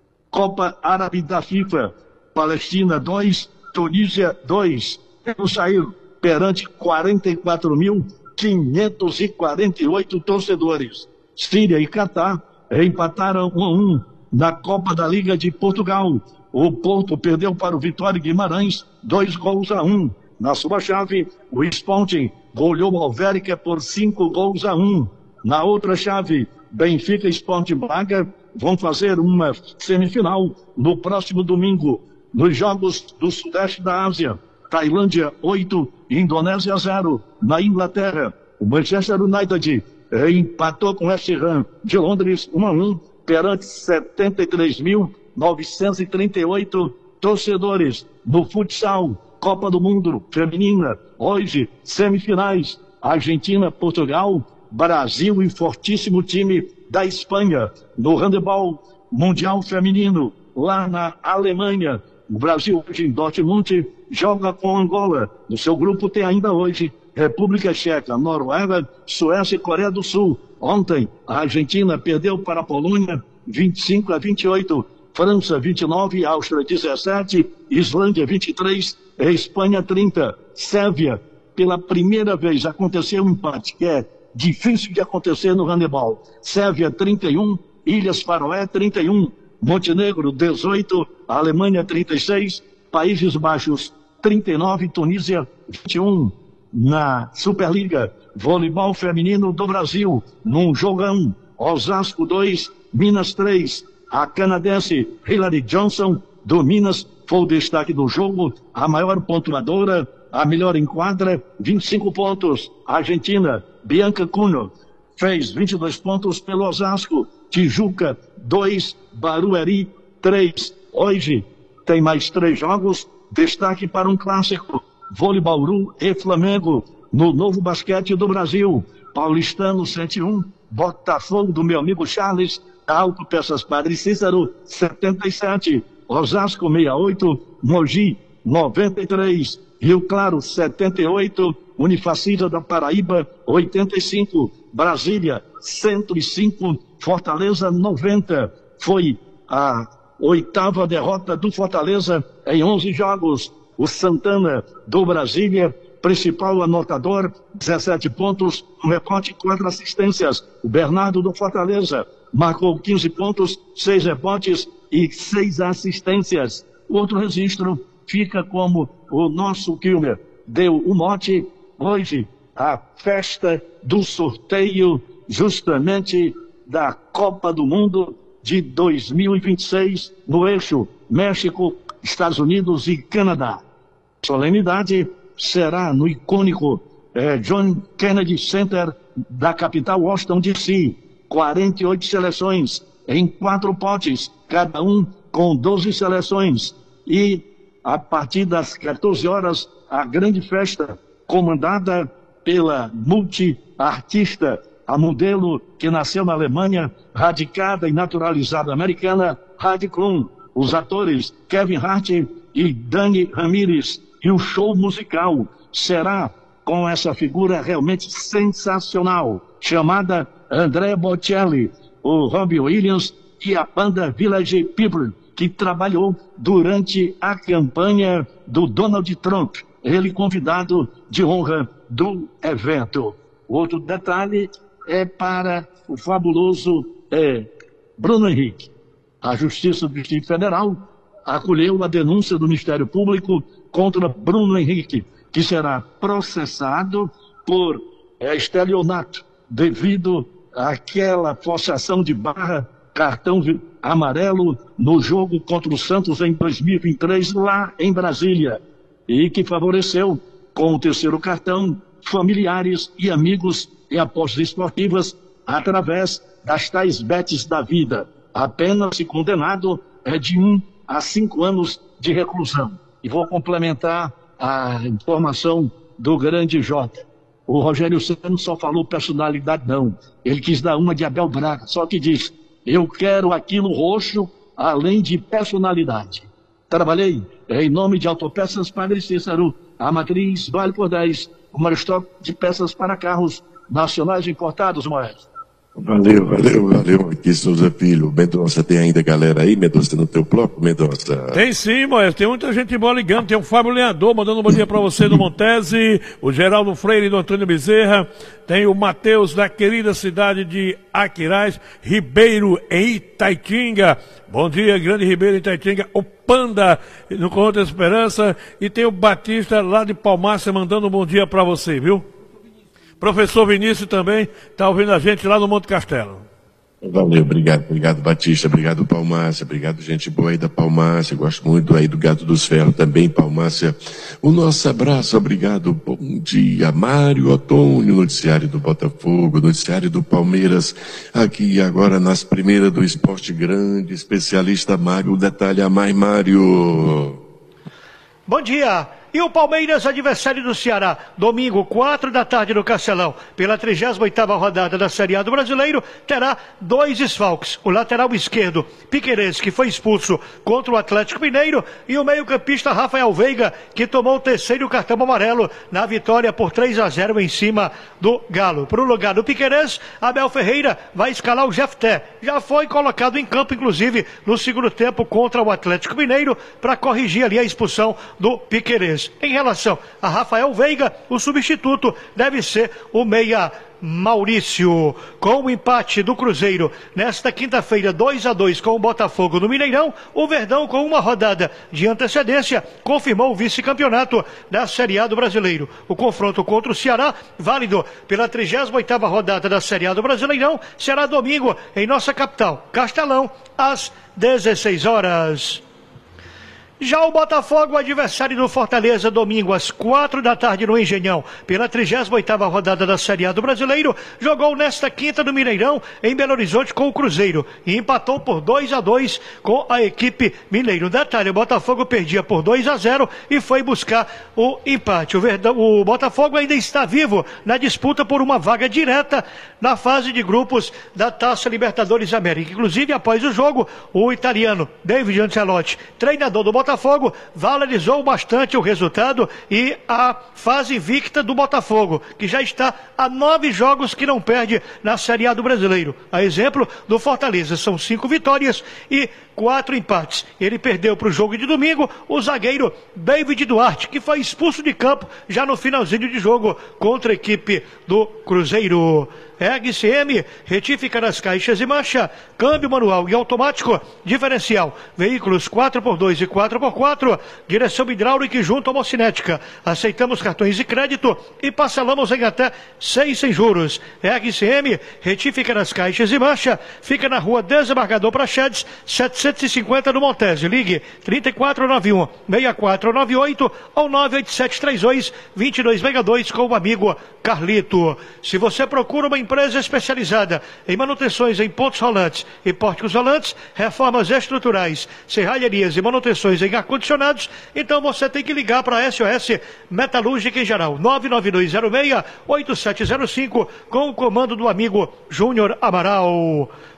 Speaker 16: Copa Árabe da FIFA, Palestina dois, Tunísia dois. Vamos sair perante quarenta e quatro mil quinhentos e quarenta e oito torcedores. Síria e Catar empataram um a um na Copa da Liga de Portugal. O Porto perdeu para o Vitória Guimarães dois gols a um. Na sua chave, o Sporting goleou o Alverca por cinco gols a um. Na outra chave, Benfica e Sport Braga vão fazer uma semifinal no próximo domingo. Nos jogos do Sudeste da Ásia, Tailândia oito, Indonésia zero. Na Inglaterra, o Manchester United empatou com o West Ham de Londres um a um perante setenta e três mil novecentos e trinta e oito torcedores. No futsal, Copa do Mundo Feminina, hoje, semifinais, Argentina, Portugal, Brasil e fortíssimo time da Espanha. No handebol mundial feminino, lá na Alemanha, o Brasil hoje em Dortmund joga com Angola. No seu grupo tem ainda hoje República Tcheca, Noruega, Suécia e Coreia do Sul. Ontem, a Argentina perdeu para a Polônia vinte e cinco a vinte e oito, França vinte e nove, Áustria dezessete, Islândia vinte e três, Espanha trinta. Sérvia, pela primeira vez aconteceu um empate, que é difícil de acontecer no handebol. Sérvia trinta e um, Ilhas Faroé trinta e um, Montenegro dezoito, Alemanha trinta e seis, Países Baixos trinta e nove, Tunísia vinte e um. Na Superliga, voleibol feminino do Brasil, num jogão, Osasco dois, Minas três. A canadense Hillary Johnson do Minas foi o destaque do jogo, a maior pontuadora, a melhor em quadra, vinte e cinco pontos. A Argentina, Bianca Cuno, fez vinte e dois pontos pelo Osasco. Tijuca dois, Barueri três. Hoje tem mais três jogos, destaque para um clássico, Vôlei-Bauru e Flamengo. No Novo Basquete do Brasil, Paulistano cento e um, Botafogo do meu amigo Charles, Autopeças Padre Cícero setenta e sete, Osasco sessenta e oito, Mogi noventa e três, Rio Claro setenta e oito, Unifacisa da Paraíba oitenta e cinco, Brasília cento e cinco, Fortaleza noventa. Foi a oitava derrota do Fortaleza em onze jogos. O Santana do Brasília, principal anotador, dezessete pontos, um rebote, quatro assistências. O Bernardo do Fortaleza marcou quinze pontos, seis rebotes e seis assistências. Outro registro fica como o nosso Kilmer deu o mote. Hoje, a festa do sorteio justamente da Copa do Mundo de dois mil e vinte e seis no eixo México, Estados Unidos e Canadá. A solenidade será no icônico eh, John Kennedy Center da capital Washington, D C quarenta e oito seleções em quatro potes, cada um com doze seleções. E a partir das quatorze horas, a grande festa comandada pela multi-artista, a modelo que nasceu na Alemanha, radicada e naturalizada americana, Heidi Klum, os atores Kevin Hart e Dani Ramirez. E o show musical será com essa figura realmente sensacional, chamada André Bocelli, o Robbie Williams e a banda Village People, que trabalhou durante a campanha do Donald Trump, ele convidado de honra do evento. Outro detalhe é para o fabuloso é, Bruno Henrique. A Justiça do Distrito Federal acolheu a denúncia do Ministério Público contra Bruno Henrique, que será processado por é, estelionato devido àquela forçação de barra, cartão amarelo no jogo contra o Santos em dois mil e vinte e três, lá em Brasília, e que favoreceu, com o terceiro cartão, familiares e amigos em apostas esportivas através das tais betes da vida. A pena, se condenado, é de um a cinco anos de reclusão. E vou complementar a informação do grande Jota. O Rogério Ceni só falou personalidade, não. Ele quis dar uma de Abel Braga, só que diz: eu quero aquilo roxo, além de personalidade. Trabalhei em nome de Autopeças Padre Cícero, a matriz vale por dez, o maior estoque de peças para carros nacionais importados, Moés.
Speaker 2: Valeu, valeu, valeu, aqui Souza Filho. Mendonça, tem ainda galera aí, Mendonça, no teu bloco, Mendonça?
Speaker 1: Tem sim, Moés, tem muita gente boa ligando, tem o Fábio Leandor mandando um bom dia pra você do Montese, o Geraldo Freire do Antônio Bezerra, tem o Matheus da querida cidade de Aquiraz, Ribeiro em Itaitinga, bom dia, grande Ribeiro em Itaitinga, o Panda no Conta Esperança, e tem o Batista lá de Palmácia mandando um bom dia pra você, viu? Professor Vinícius também está ouvindo a gente lá no Monte Castelo.
Speaker 2: Valeu, obrigado, obrigado Batista, obrigado Palmácia, obrigado gente boa aí da Palmácia, gosto muito aí do Gato dos Ferros também, Palmácia. O nosso abraço, obrigado, bom dia, Mário Otônio, noticiário do Botafogo, noticiário do Palmeiras, aqui agora nas primeiras do Esporte Grande, especialista Mário, detalhe a mais, Mário.
Speaker 17: Bom dia. E o Palmeiras, adversário do Ceará, domingo, quatro da tarde no Castelão, pela trigésima oitava rodada da Série A do Brasileiro, terá dois desfalques. O lateral esquerdo, Piquerez, que foi expulso contra o Atlético Mineiro, e o meio-campista Rafael Veiga, que tomou o terceiro cartão amarelo na vitória por três a zero em cima do Galo. Para o lugar do Piquerez, Abel Ferreira vai escalar o Jefté. Já foi colocado em campo, inclusive, no segundo tempo contra o Atlético Mineiro, para corrigir ali a expulsão do Piquerez. Em relação a Rafael Veiga, o substituto deve ser o meia Maurício. Com o empate do Cruzeiro nesta quinta-feira, dois a dois com o Botafogo no Mineirão, o Verdão, com uma rodada de antecedência, confirmou o vice-campeonato da Série A do Brasileiro. O confronto contra o Ceará, válido pela trigésima oitava rodada da Série A do Brasileirão, será domingo em nossa capital, Castelão, às dezesseis horas. Já o Botafogo, adversário do Fortaleza, domingo às quatro da tarde no Engenhão, pela trigésima oitava rodada da Série A do Brasileiro, jogou nesta quinta no Mineirão, em Belo Horizonte, com o Cruzeiro, e empatou por dois a dois com a equipe mineiro. Detalhe, o Botafogo perdia por dois a zero e foi buscar o empate. O, Verdão, o Botafogo ainda está vivo na disputa por uma vaga direta na fase de grupos da Taça Libertadores América. Inclusive, após o jogo, o italiano David Ancelotti, treinador do Botafogo, Botafogo, valorizou bastante o resultado e a fase invicta do Botafogo, que já está a nove jogos que não perde na Série A do Brasileiro. A exemplo do Fortaleza, são cinco vitórias e quatro empates. Ele perdeu para o jogo de domingo o zagueiro David Duarte, que foi expulso de campo já no finalzinho de jogo contra a equipe do Cruzeiro. R C M, retífica nas caixas e marcha, câmbio manual e automático, diferencial, veículos quatro por dois e quatro por quatro, direção hidráulica e junto homocinética. Aceitamos cartões de crédito e parcelamos em até seis sem juros. R C M, retífica nas caixas e marcha, fica na rua Desembargador Praxedes, setecentos e cinquenta no Montese. Ligue trinta e quatro noventa e um, sessenta e quatro noventa e oito ou nove oito sete três dois, dois dois seis dois com o amigo Carlito. Se você procura uma empresa especializada em manutenções em pontos rolantes e pórticos rolantes, reformas estruturais, serralharias e manutenções em ar-condicionados, então você tem que ligar para a S O S Metalúrgica em geral, nove nove dois zero seis, oito sete zero cinco, com o comando do amigo Júnior Amaral.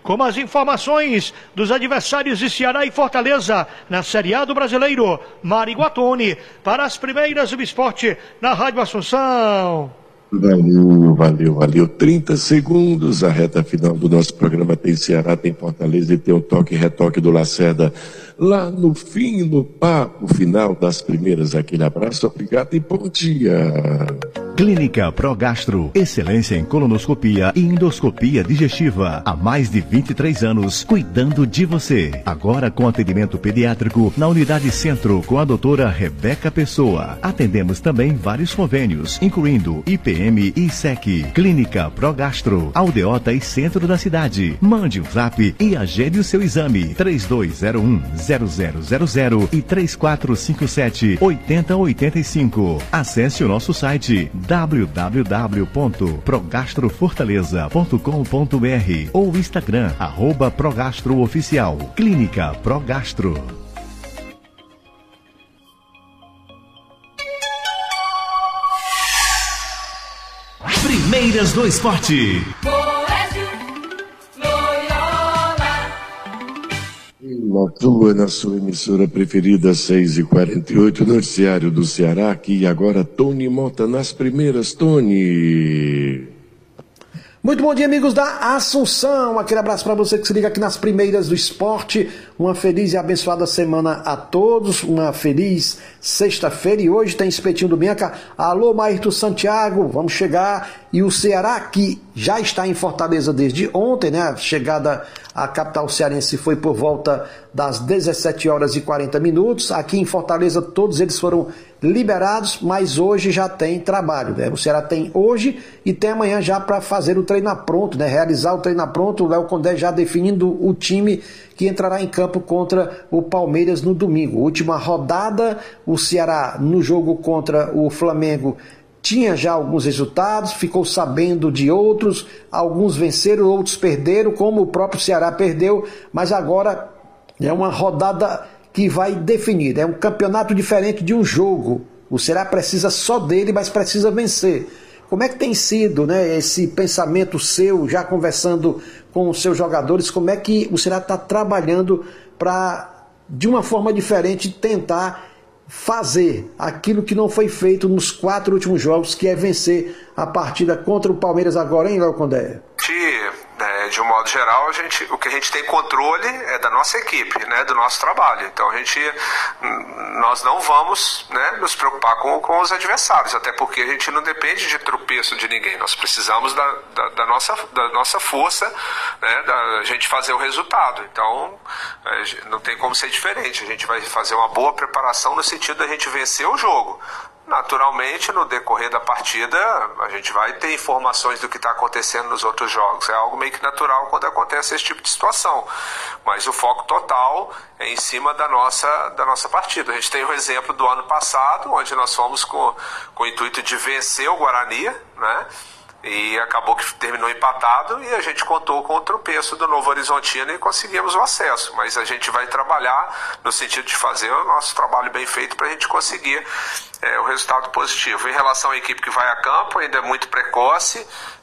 Speaker 17: com as informações dos adversários de Ceará e Fortaleza na Série A do Brasileiro. Mário Guatoni, para as primeiras do esporte na Rádio Assunção.
Speaker 2: Valeu, valeu, valeu. trinta segundos, a reta final do nosso programa. Tem Ceará, tem Fortaleza e tem um toque e retoque do Lacerda. Lá no fim, no papo final das primeiras. Aquele abraço, obrigado e bom dia.
Speaker 7: Clínica Progastro, excelência em colonoscopia e endoscopia digestiva. Há mais de vinte e três anos, cuidando de você. Agora com atendimento pediátrico na Unidade Centro com a doutora Rebeca Pessoa. Atendemos também vários convênios, incluindo I P M e I S E C. Clínica Progastro, Aldeota e centro da cidade. Mande um zap e agende o seu exame. três dois zero um, zero zero zero zero e três quatro cinco sete, oito zero oito cinco. Acesse o nosso site w w w ponto progastrofortaleza ponto com ponto b r ou Instagram, arroba progastrooficial. Clínica Progastro. Primeiras do Esporte.
Speaker 2: Na tua, na sua emissora preferida, seis e quarenta e oito, noticiário do Ceará, aqui e agora, Tony Mota nas primeiras, Tony.
Speaker 18: Muito bom dia, amigos da Assunção. Aquele abraço para você que se liga aqui nas primeiras do esporte. Uma feliz e abençoada semana a todos. Uma feliz sexta-feira. E hoje tem espetinho do Bianca. Alô, Maírto Santiago. Vamos chegar. E o Ceará, que já está em Fortaleza desde ontem, né? A chegada à capital cearense foi por volta das dezessete horas e quarenta minutos. Aqui em Fortaleza, todos eles foram liberados, mas hoje já tem trabalho, né? O Ceará tem hoje e tem amanhã já para fazer o treino pronto, né? Realizar o treino pronto. O Léo Condé já definindo o time que entrará em campo contra o Palmeiras no domingo. Última rodada, o Ceará no jogo contra o Flamengo tinha já alguns resultados, ficou sabendo de outros, alguns venceram, outros perderam, como o próprio Ceará perdeu, mas agora é uma rodada que vai definir, é um campeonato diferente de um jogo. O Ceará precisa só dele, mas precisa vencer. Como é que tem sido, né, esse pensamento seu, já conversando com os seus jogadores, como é que o Ceará está trabalhando para, de uma forma diferente, tentar fazer aquilo que não foi feito nos quatro últimos jogos, que é vencer a partida contra o Palmeiras agora, hein, Léo Condé?
Speaker 19: É, de um modo geral, a gente, o que a gente tem controle é da nossa equipe, né, do nosso trabalho. Então a gente, nós não vamos, né, nos preocupar com, com os adversários, até porque a gente não depende de tropeço de ninguém. Nós precisamos da, da, da, nossa, da nossa força, né, da gente fazer o resultado. Então não tem como ser diferente. A gente vai fazer uma boa preparação no sentido da gente vencer o jogo. Naturalmente, no decorrer da partida, a gente vai ter informações do que está acontecendo nos outros jogos. É algo meio que natural quando acontece esse tipo de situação. Mas o foco total é em cima da nossa, da nossa partida. A gente tem o exemplo do ano passado, onde nós fomos com, com o intuito de vencer o Guarani, né? E acabou que terminou empatado e a gente contou com o tropeço do Novo Horizontino e conseguimos o acesso. Mas a gente vai trabalhar no sentido de fazer o nosso trabalho bem feito para a gente conseguir é, o resultado positivo. Em relação à equipe que vai a campo, ainda é muito precoce.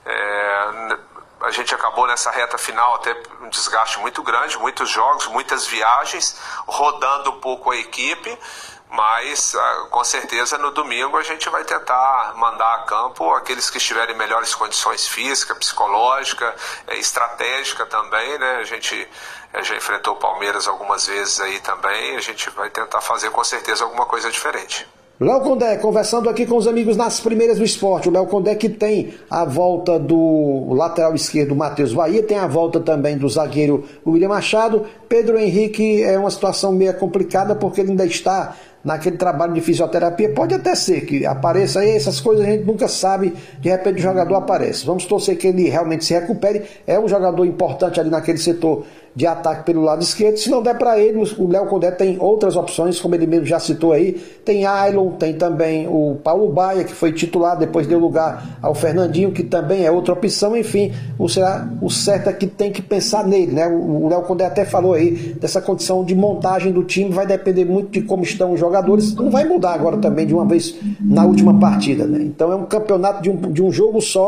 Speaker 19: É, a gente acabou nessa reta final até um desgaste muito grande, muitos jogos, muitas viagens, rodando um pouco a equipe. Mas, com certeza, no domingo a gente vai tentar mandar a campo aqueles que estiverem em melhores condições física, psicológica, estratégica também, né? A gente já enfrentou o Palmeiras algumas vezes aí também, a gente vai tentar fazer com certeza alguma coisa diferente.
Speaker 18: Léo Condé, conversando aqui com os amigos nas primeiras do esporte. O Léo Condé que tem a volta do lateral esquerdo Matheus Bahia, tem a volta também do zagueiro William Machado. Pedro Henrique é uma situação meio complicada porque ele ainda está naquele trabalho de fisioterapia. Pode até ser que apareça aí, essas coisas a gente nunca sabe, de repente o jogador aparece. Vamos torcer que ele realmente se recupere. É um jogador importante ali naquele setor de ataque pelo lado esquerdo. Se não der para ele, o Léo Condé tem outras opções, como ele mesmo já citou aí. Tem Ailon, tem também o Paulo Baia, que foi titular, depois deu lugar ao Fernandinho, que também é outra opção. Enfim, o, será, o certo é que tem que pensar nele, né? O Léo Condé até falou aí dessa condição de montagem do time, vai depender muito de como estão os jogadores. Não vai mudar agora também de uma vez na última partida, né? Então é um campeonato de um, de um jogo só,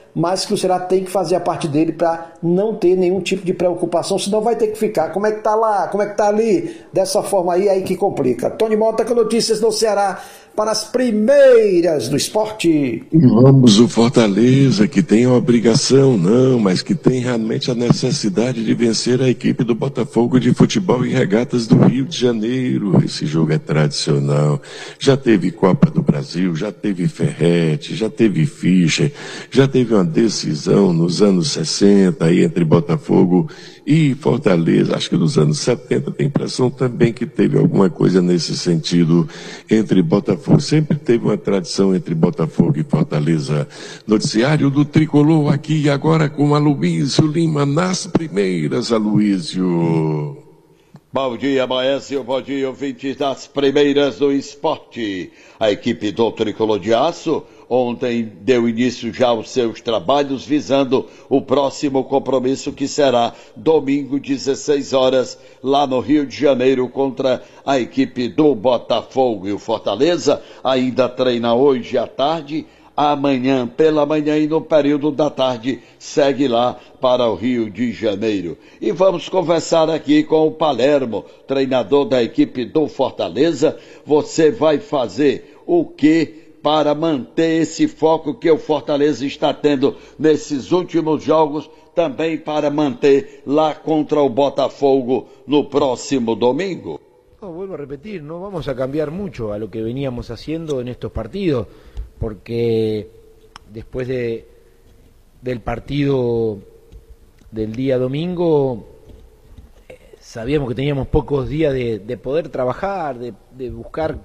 Speaker 18: mas que o Ceará tem que fazer a parte dele para não ter nenhum tipo de preocupação, senão vai ter que ficar. Como é que tá lá? Como é que tá ali? Dessa forma aí, aí que complica. Tony Mota com notícias do Ceará para as primeiras do esporte.
Speaker 2: Vamos, o Fortaleza, que tem a obrigação, não, mas que tem realmente a necessidade de vencer a equipe do Botafogo de Futebol e Regatas do Rio de Janeiro. Esse jogo é tradicional. Já teve Copa do Brasil, já teve Ferrete, já teve Fischer, já teve uma decisão nos anos sessenta aí entre Botafogo e Fortaleza. Acho que nos anos setenta tem impressão também que teve alguma coisa nesse sentido entre Botafogo. Sempre teve uma tradição entre Botafogo e Fortaleza. Noticiário do Tricolor aqui e agora com Aloísio Lima nas primeiras, Aloísio.
Speaker 20: Bom dia, Maécio. Bom dia, ouvintes das primeiras do esporte. A equipe do Tricolor de Aço ontem deu início já aos seus trabalhos visando o próximo compromisso que será domingo, dezesseis horas, lá no Rio de Janeiro contra a equipe do Botafogo. E o Fortaleza ainda treina hoje à tarde, amanhã pela manhã e no período da tarde segue lá para o Rio de Janeiro. E vamos conversar aqui com o Palermo, treinador da equipe do Fortaleza. Você vai fazer o que para manter esse foco que o Fortaleza está tendo nesses últimos jogos, também para manter lá contra o Botafogo no próximo domingo?
Speaker 21: No, vuelvo a repetir, no vamos a cambiar mucho a lo que veníamos haciendo en estos partidos, porque después de, del partido del día domingo eh, sabíamos que teníamos pocos días de, de poder trabajar, de, de buscar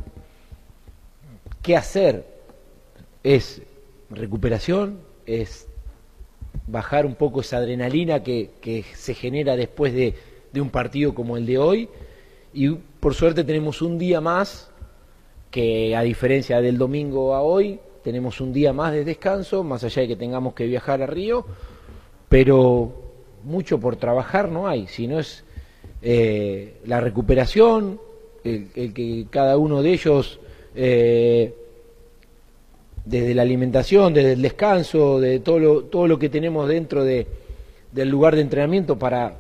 Speaker 21: qué hacer. Es recuperación, es bajar un poco esa adrenalina que, que se genera después de, de un partido como el de hoy, y por suerte tenemos un día más, que a diferencia del domingo a hoy, tenemos un día más de descanso, más allá de que tengamos que viajar a Río, pero mucho por trabajar no hay, sino es eh, la recuperación, el, el que cada uno de ellos... Eh, desde la alimentación, desde el descanso, de todo lo, todo lo que tenemos dentro de, del lugar de entrenamiento para,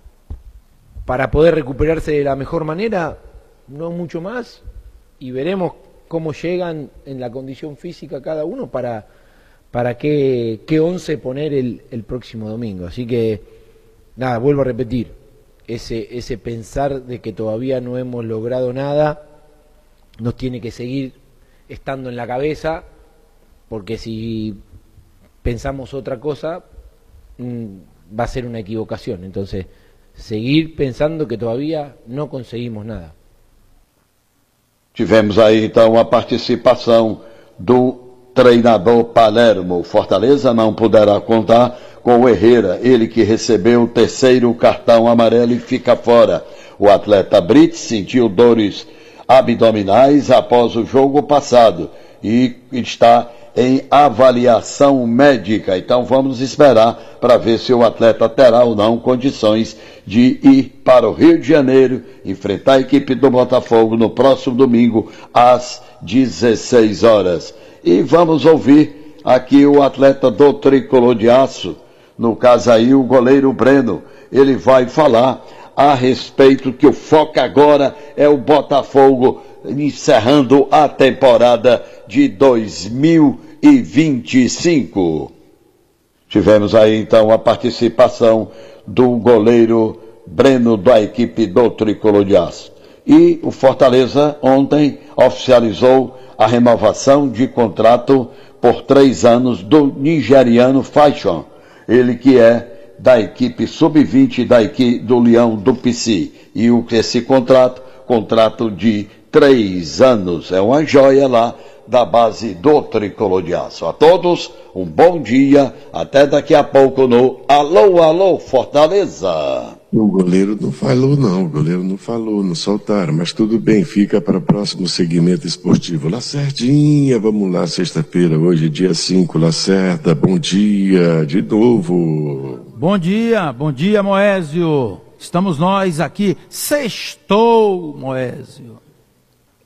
Speaker 21: para poder recuperarse de la mejor manera, no mucho más, y veremos cómo llegan en la condición física cada uno para, para qué, qué once poner el, el próximo domingo. Así que, nada, vuelvo a repetir, ese, ese pensar de que todavía no hemos logrado nada, nos tiene que seguir estando en la cabeza, porque si pensamos otra cosa va a ser una equivocación. Entonces, seguir pensando que todavía no conseguimos nada.
Speaker 20: Tivemos aí então a participação do treinador Palermo. Fortaleza não poderá contar com o Herrera, ele que recebeu o terceiro cartão amarelo e fica fora. O atleta Brits sentiu dores abdominais após o jogo passado e está em avaliação médica. Então vamos esperar para ver se o atleta terá ou não condições de ir para o Rio de Janeiro, enfrentar a equipe do Botafogo no próximo domingo às dezesseis horas. E vamos ouvir aqui o atleta do Tricolor de Aço, no caso aí o goleiro Breno. Ele vai falar a respeito que o foco agora é o Botafogo encerrando a temporada de dois mil e vinte e cinco. Tivemos aí então a participação do goleiro Breno da equipe do Tricolor de Aço. E o Fortaleza ontem oficializou a renovação de contrato por três anos do nigeriano Fashion, ele que é da equipe sub vinte da equipe do Leão do P C. E o, esse contrato, contrato de três anos, é uma joia lá da base do Tricolor de Aço. A todos, um bom dia, até daqui a pouco no Alô, Alô, Fortaleza.
Speaker 2: O goleiro não falou não, o goleiro não falou, não soltaram, mas tudo bem, fica para o próximo segmento esportivo. Lacerdinha, vamos lá, sexta-feira, hoje dia cinco, Lacerda, bom dia, de novo.
Speaker 15: Bom dia, bom dia, Moésio. Estamos nós aqui, sextou, Moésio.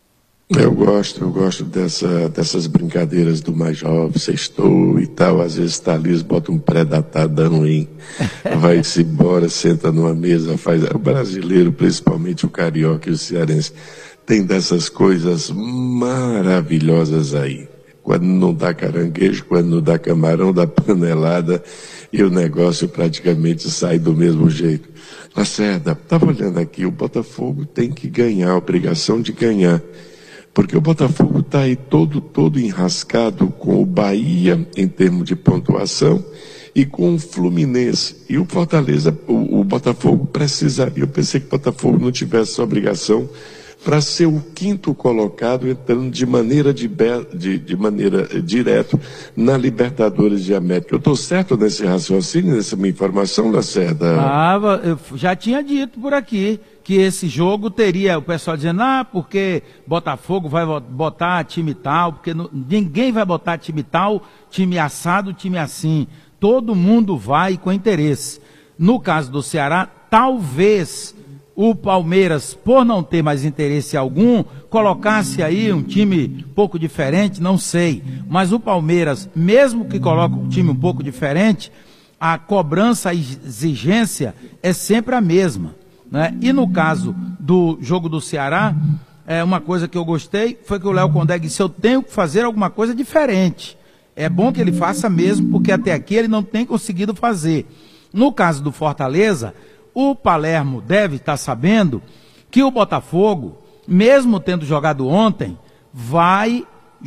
Speaker 2: Eu gosto, eu gosto dessa, dessas brincadeiras do mais jovem, sextou e tal, às vezes tá ali, bota um pré-datadão aí, vai-se embora, senta numa mesa, faz, o brasileiro, principalmente o carioca e o cearense, tem dessas coisas maravilhosas aí. Quando não dá caranguejo, quando não dá camarão, dá panelada, e o negócio praticamente sai do mesmo jeito. Lacerda, estava olhando aqui, o Botafogo tem que ganhar, a obrigação de ganhar. Porque o Botafogo está aí todo, todo enrascado com o Bahia, em termos de pontuação, e com o Fluminense. E o Fortaleza, o, o Botafogo precisaria, eu pensei que o Botafogo não tivesse essa obrigação para ser o quinto colocado, entrando de maneira, de, de, de maneira direta na Libertadores de América. Eu estou certo nesse raciocínio, nessa minha informação, Lacerda?
Speaker 15: Ah, eu já tinha dito por aqui que esse jogo teria o pessoal dizendo, ah, porque Botafogo vai botar time tal, porque não, ninguém vai botar time tal, time assado, time assim. Todo mundo vai com interesse. No caso do Ceará, talvez o Palmeiras, por não ter mais interesse algum, colocasse aí um time um pouco diferente, não sei. Mas o Palmeiras, mesmo que coloque um time um pouco diferente, a cobrança, a exigência é sempre a mesma, né? E no caso do jogo do Ceará, é, uma coisa que eu gostei foi que o Léo Condé disse, eu tenho que fazer alguma coisa diferente. É bom que ele faça mesmo, porque até aqui ele não tem conseguido fazer. No caso do Fortaleza, o Palermo deve estar sabendo que o Botafogo, mesmo tendo jogado ontem, vai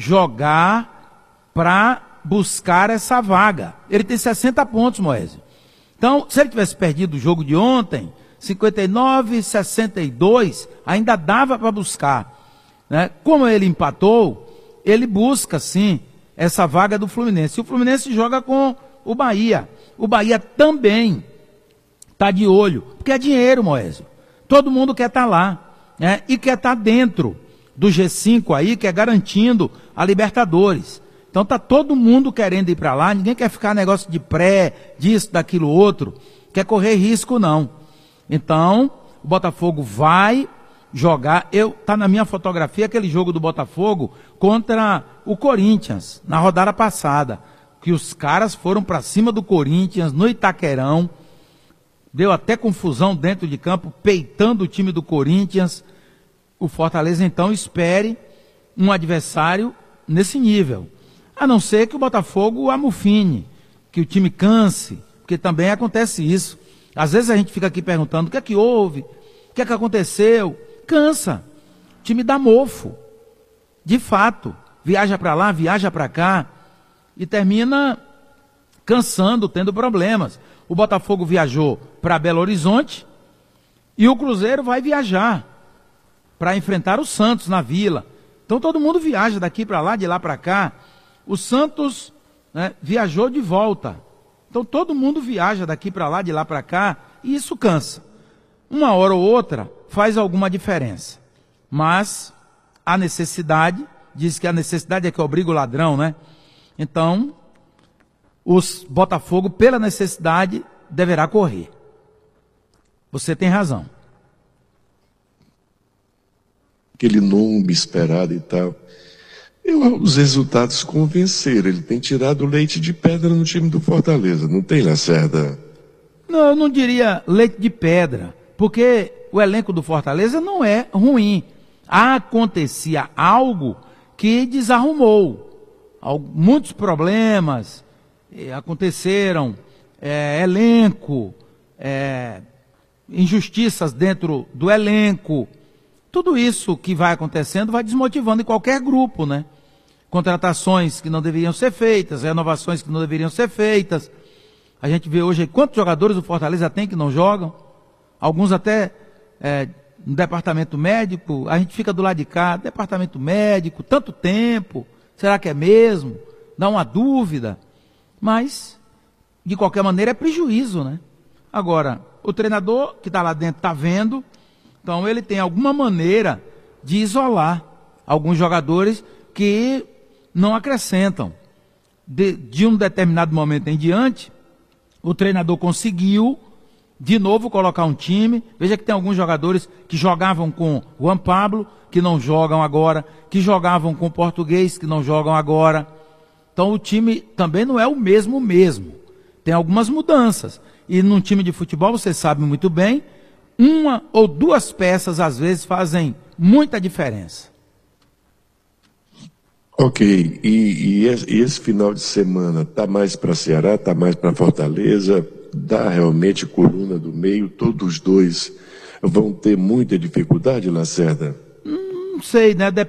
Speaker 15: jogar para buscar essa vaga. Ele tem sessenta pontos, Moésio. Então, se ele tivesse perdido o jogo de ontem, cinquenta e nove, sessenta e dois, ainda dava para buscar, né? Como ele empatou, ele busca, sim, essa vaga do Fluminense. E o Fluminense joga com o Bahia. O Bahia também está de olho, porque é dinheiro, Moésio. Todo mundo quer estar tá lá, né? E quer estar tá dentro do G cinco aí, que é garantindo a Libertadores. Então está todo mundo querendo ir para lá, ninguém quer ficar negócio de pré, disso, daquilo, outro, quer correr risco não. Então, o Botafogo vai jogar, eu tá na minha fotografia aquele jogo do Botafogo contra o Corinthians, na rodada passada, que os caras foram para cima do Corinthians, no Itaquerão, deu até confusão dentro de campo, peitando o time do Corinthians. O Fortaleza, então, espere um adversário nesse nível. A não ser que o Botafogo amufine, que o time canse, porque também acontece isso. Às vezes a gente fica aqui perguntando o que é que houve, o que é que aconteceu. Cansa. O time dá mofo. De fato. Viaja para lá, viaja para cá e termina cansando, tendo problemas. O Botafogo viajou para Belo Horizonte e o Cruzeiro vai viajar para enfrentar o Santos na Vila. Então todo mundo viaja daqui para lá, de lá para cá. O Santos, né, viajou de volta. Então todo mundo viaja daqui para lá, de lá para cá, e isso cansa. Uma hora ou outra faz alguma diferença. Mas a necessidade, diz que a necessidade é que obriga o ladrão, né? Então, os Botafogo, pela necessidade, deverá correr. Você tem razão.
Speaker 2: Aquele nome esperado e tal. Eu, os resultados convenceram. Ele tem tirado leite de pedra no time do Fortaleza. Não tem, Lacerda?
Speaker 15: Não, eu não diria leite de pedra. Porque o elenco do Fortaleza não é ruim. Acontecia algo que desarrumou. Muitos problemas aconteceram, é, elenco, é, injustiças dentro do elenco. Tudo isso que vai acontecendo vai desmotivando em qualquer grupo, né? Contratações que não deveriam ser feitas, renovações que não deveriam ser feitas. A gente vê hoje quantos jogadores o Fortaleza tem que não jogam. Alguns até é, no departamento médico, a gente fica do lado de cá, departamento médico, tanto tempo, será que é mesmo? Dá uma dúvida. Mas, de qualquer maneira, é prejuízo, né? Agora, o treinador que está lá dentro está vendo, então ele tem alguma maneira de isolar alguns jogadores que não acrescentam. De, de um determinado momento em diante, o treinador conseguiu de novo colocar um time. Veja que tem alguns jogadores que jogavam com Juan Pablo, que não jogam agora, que jogavam com Português, que não jogam agora. Então o time também não é o mesmo mesmo. Tem algumas mudanças. E num time de futebol, você sabe muito bem, uma ou duas peças às vezes fazem muita diferença.
Speaker 2: Ok, e, e, esse, e esse final de semana tá mais para Ceará, tá mais para Fortaleza, dá realmente coluna do meio, todos os dois vão ter muita dificuldade, Lacerda?
Speaker 15: Não sei, né? Depende.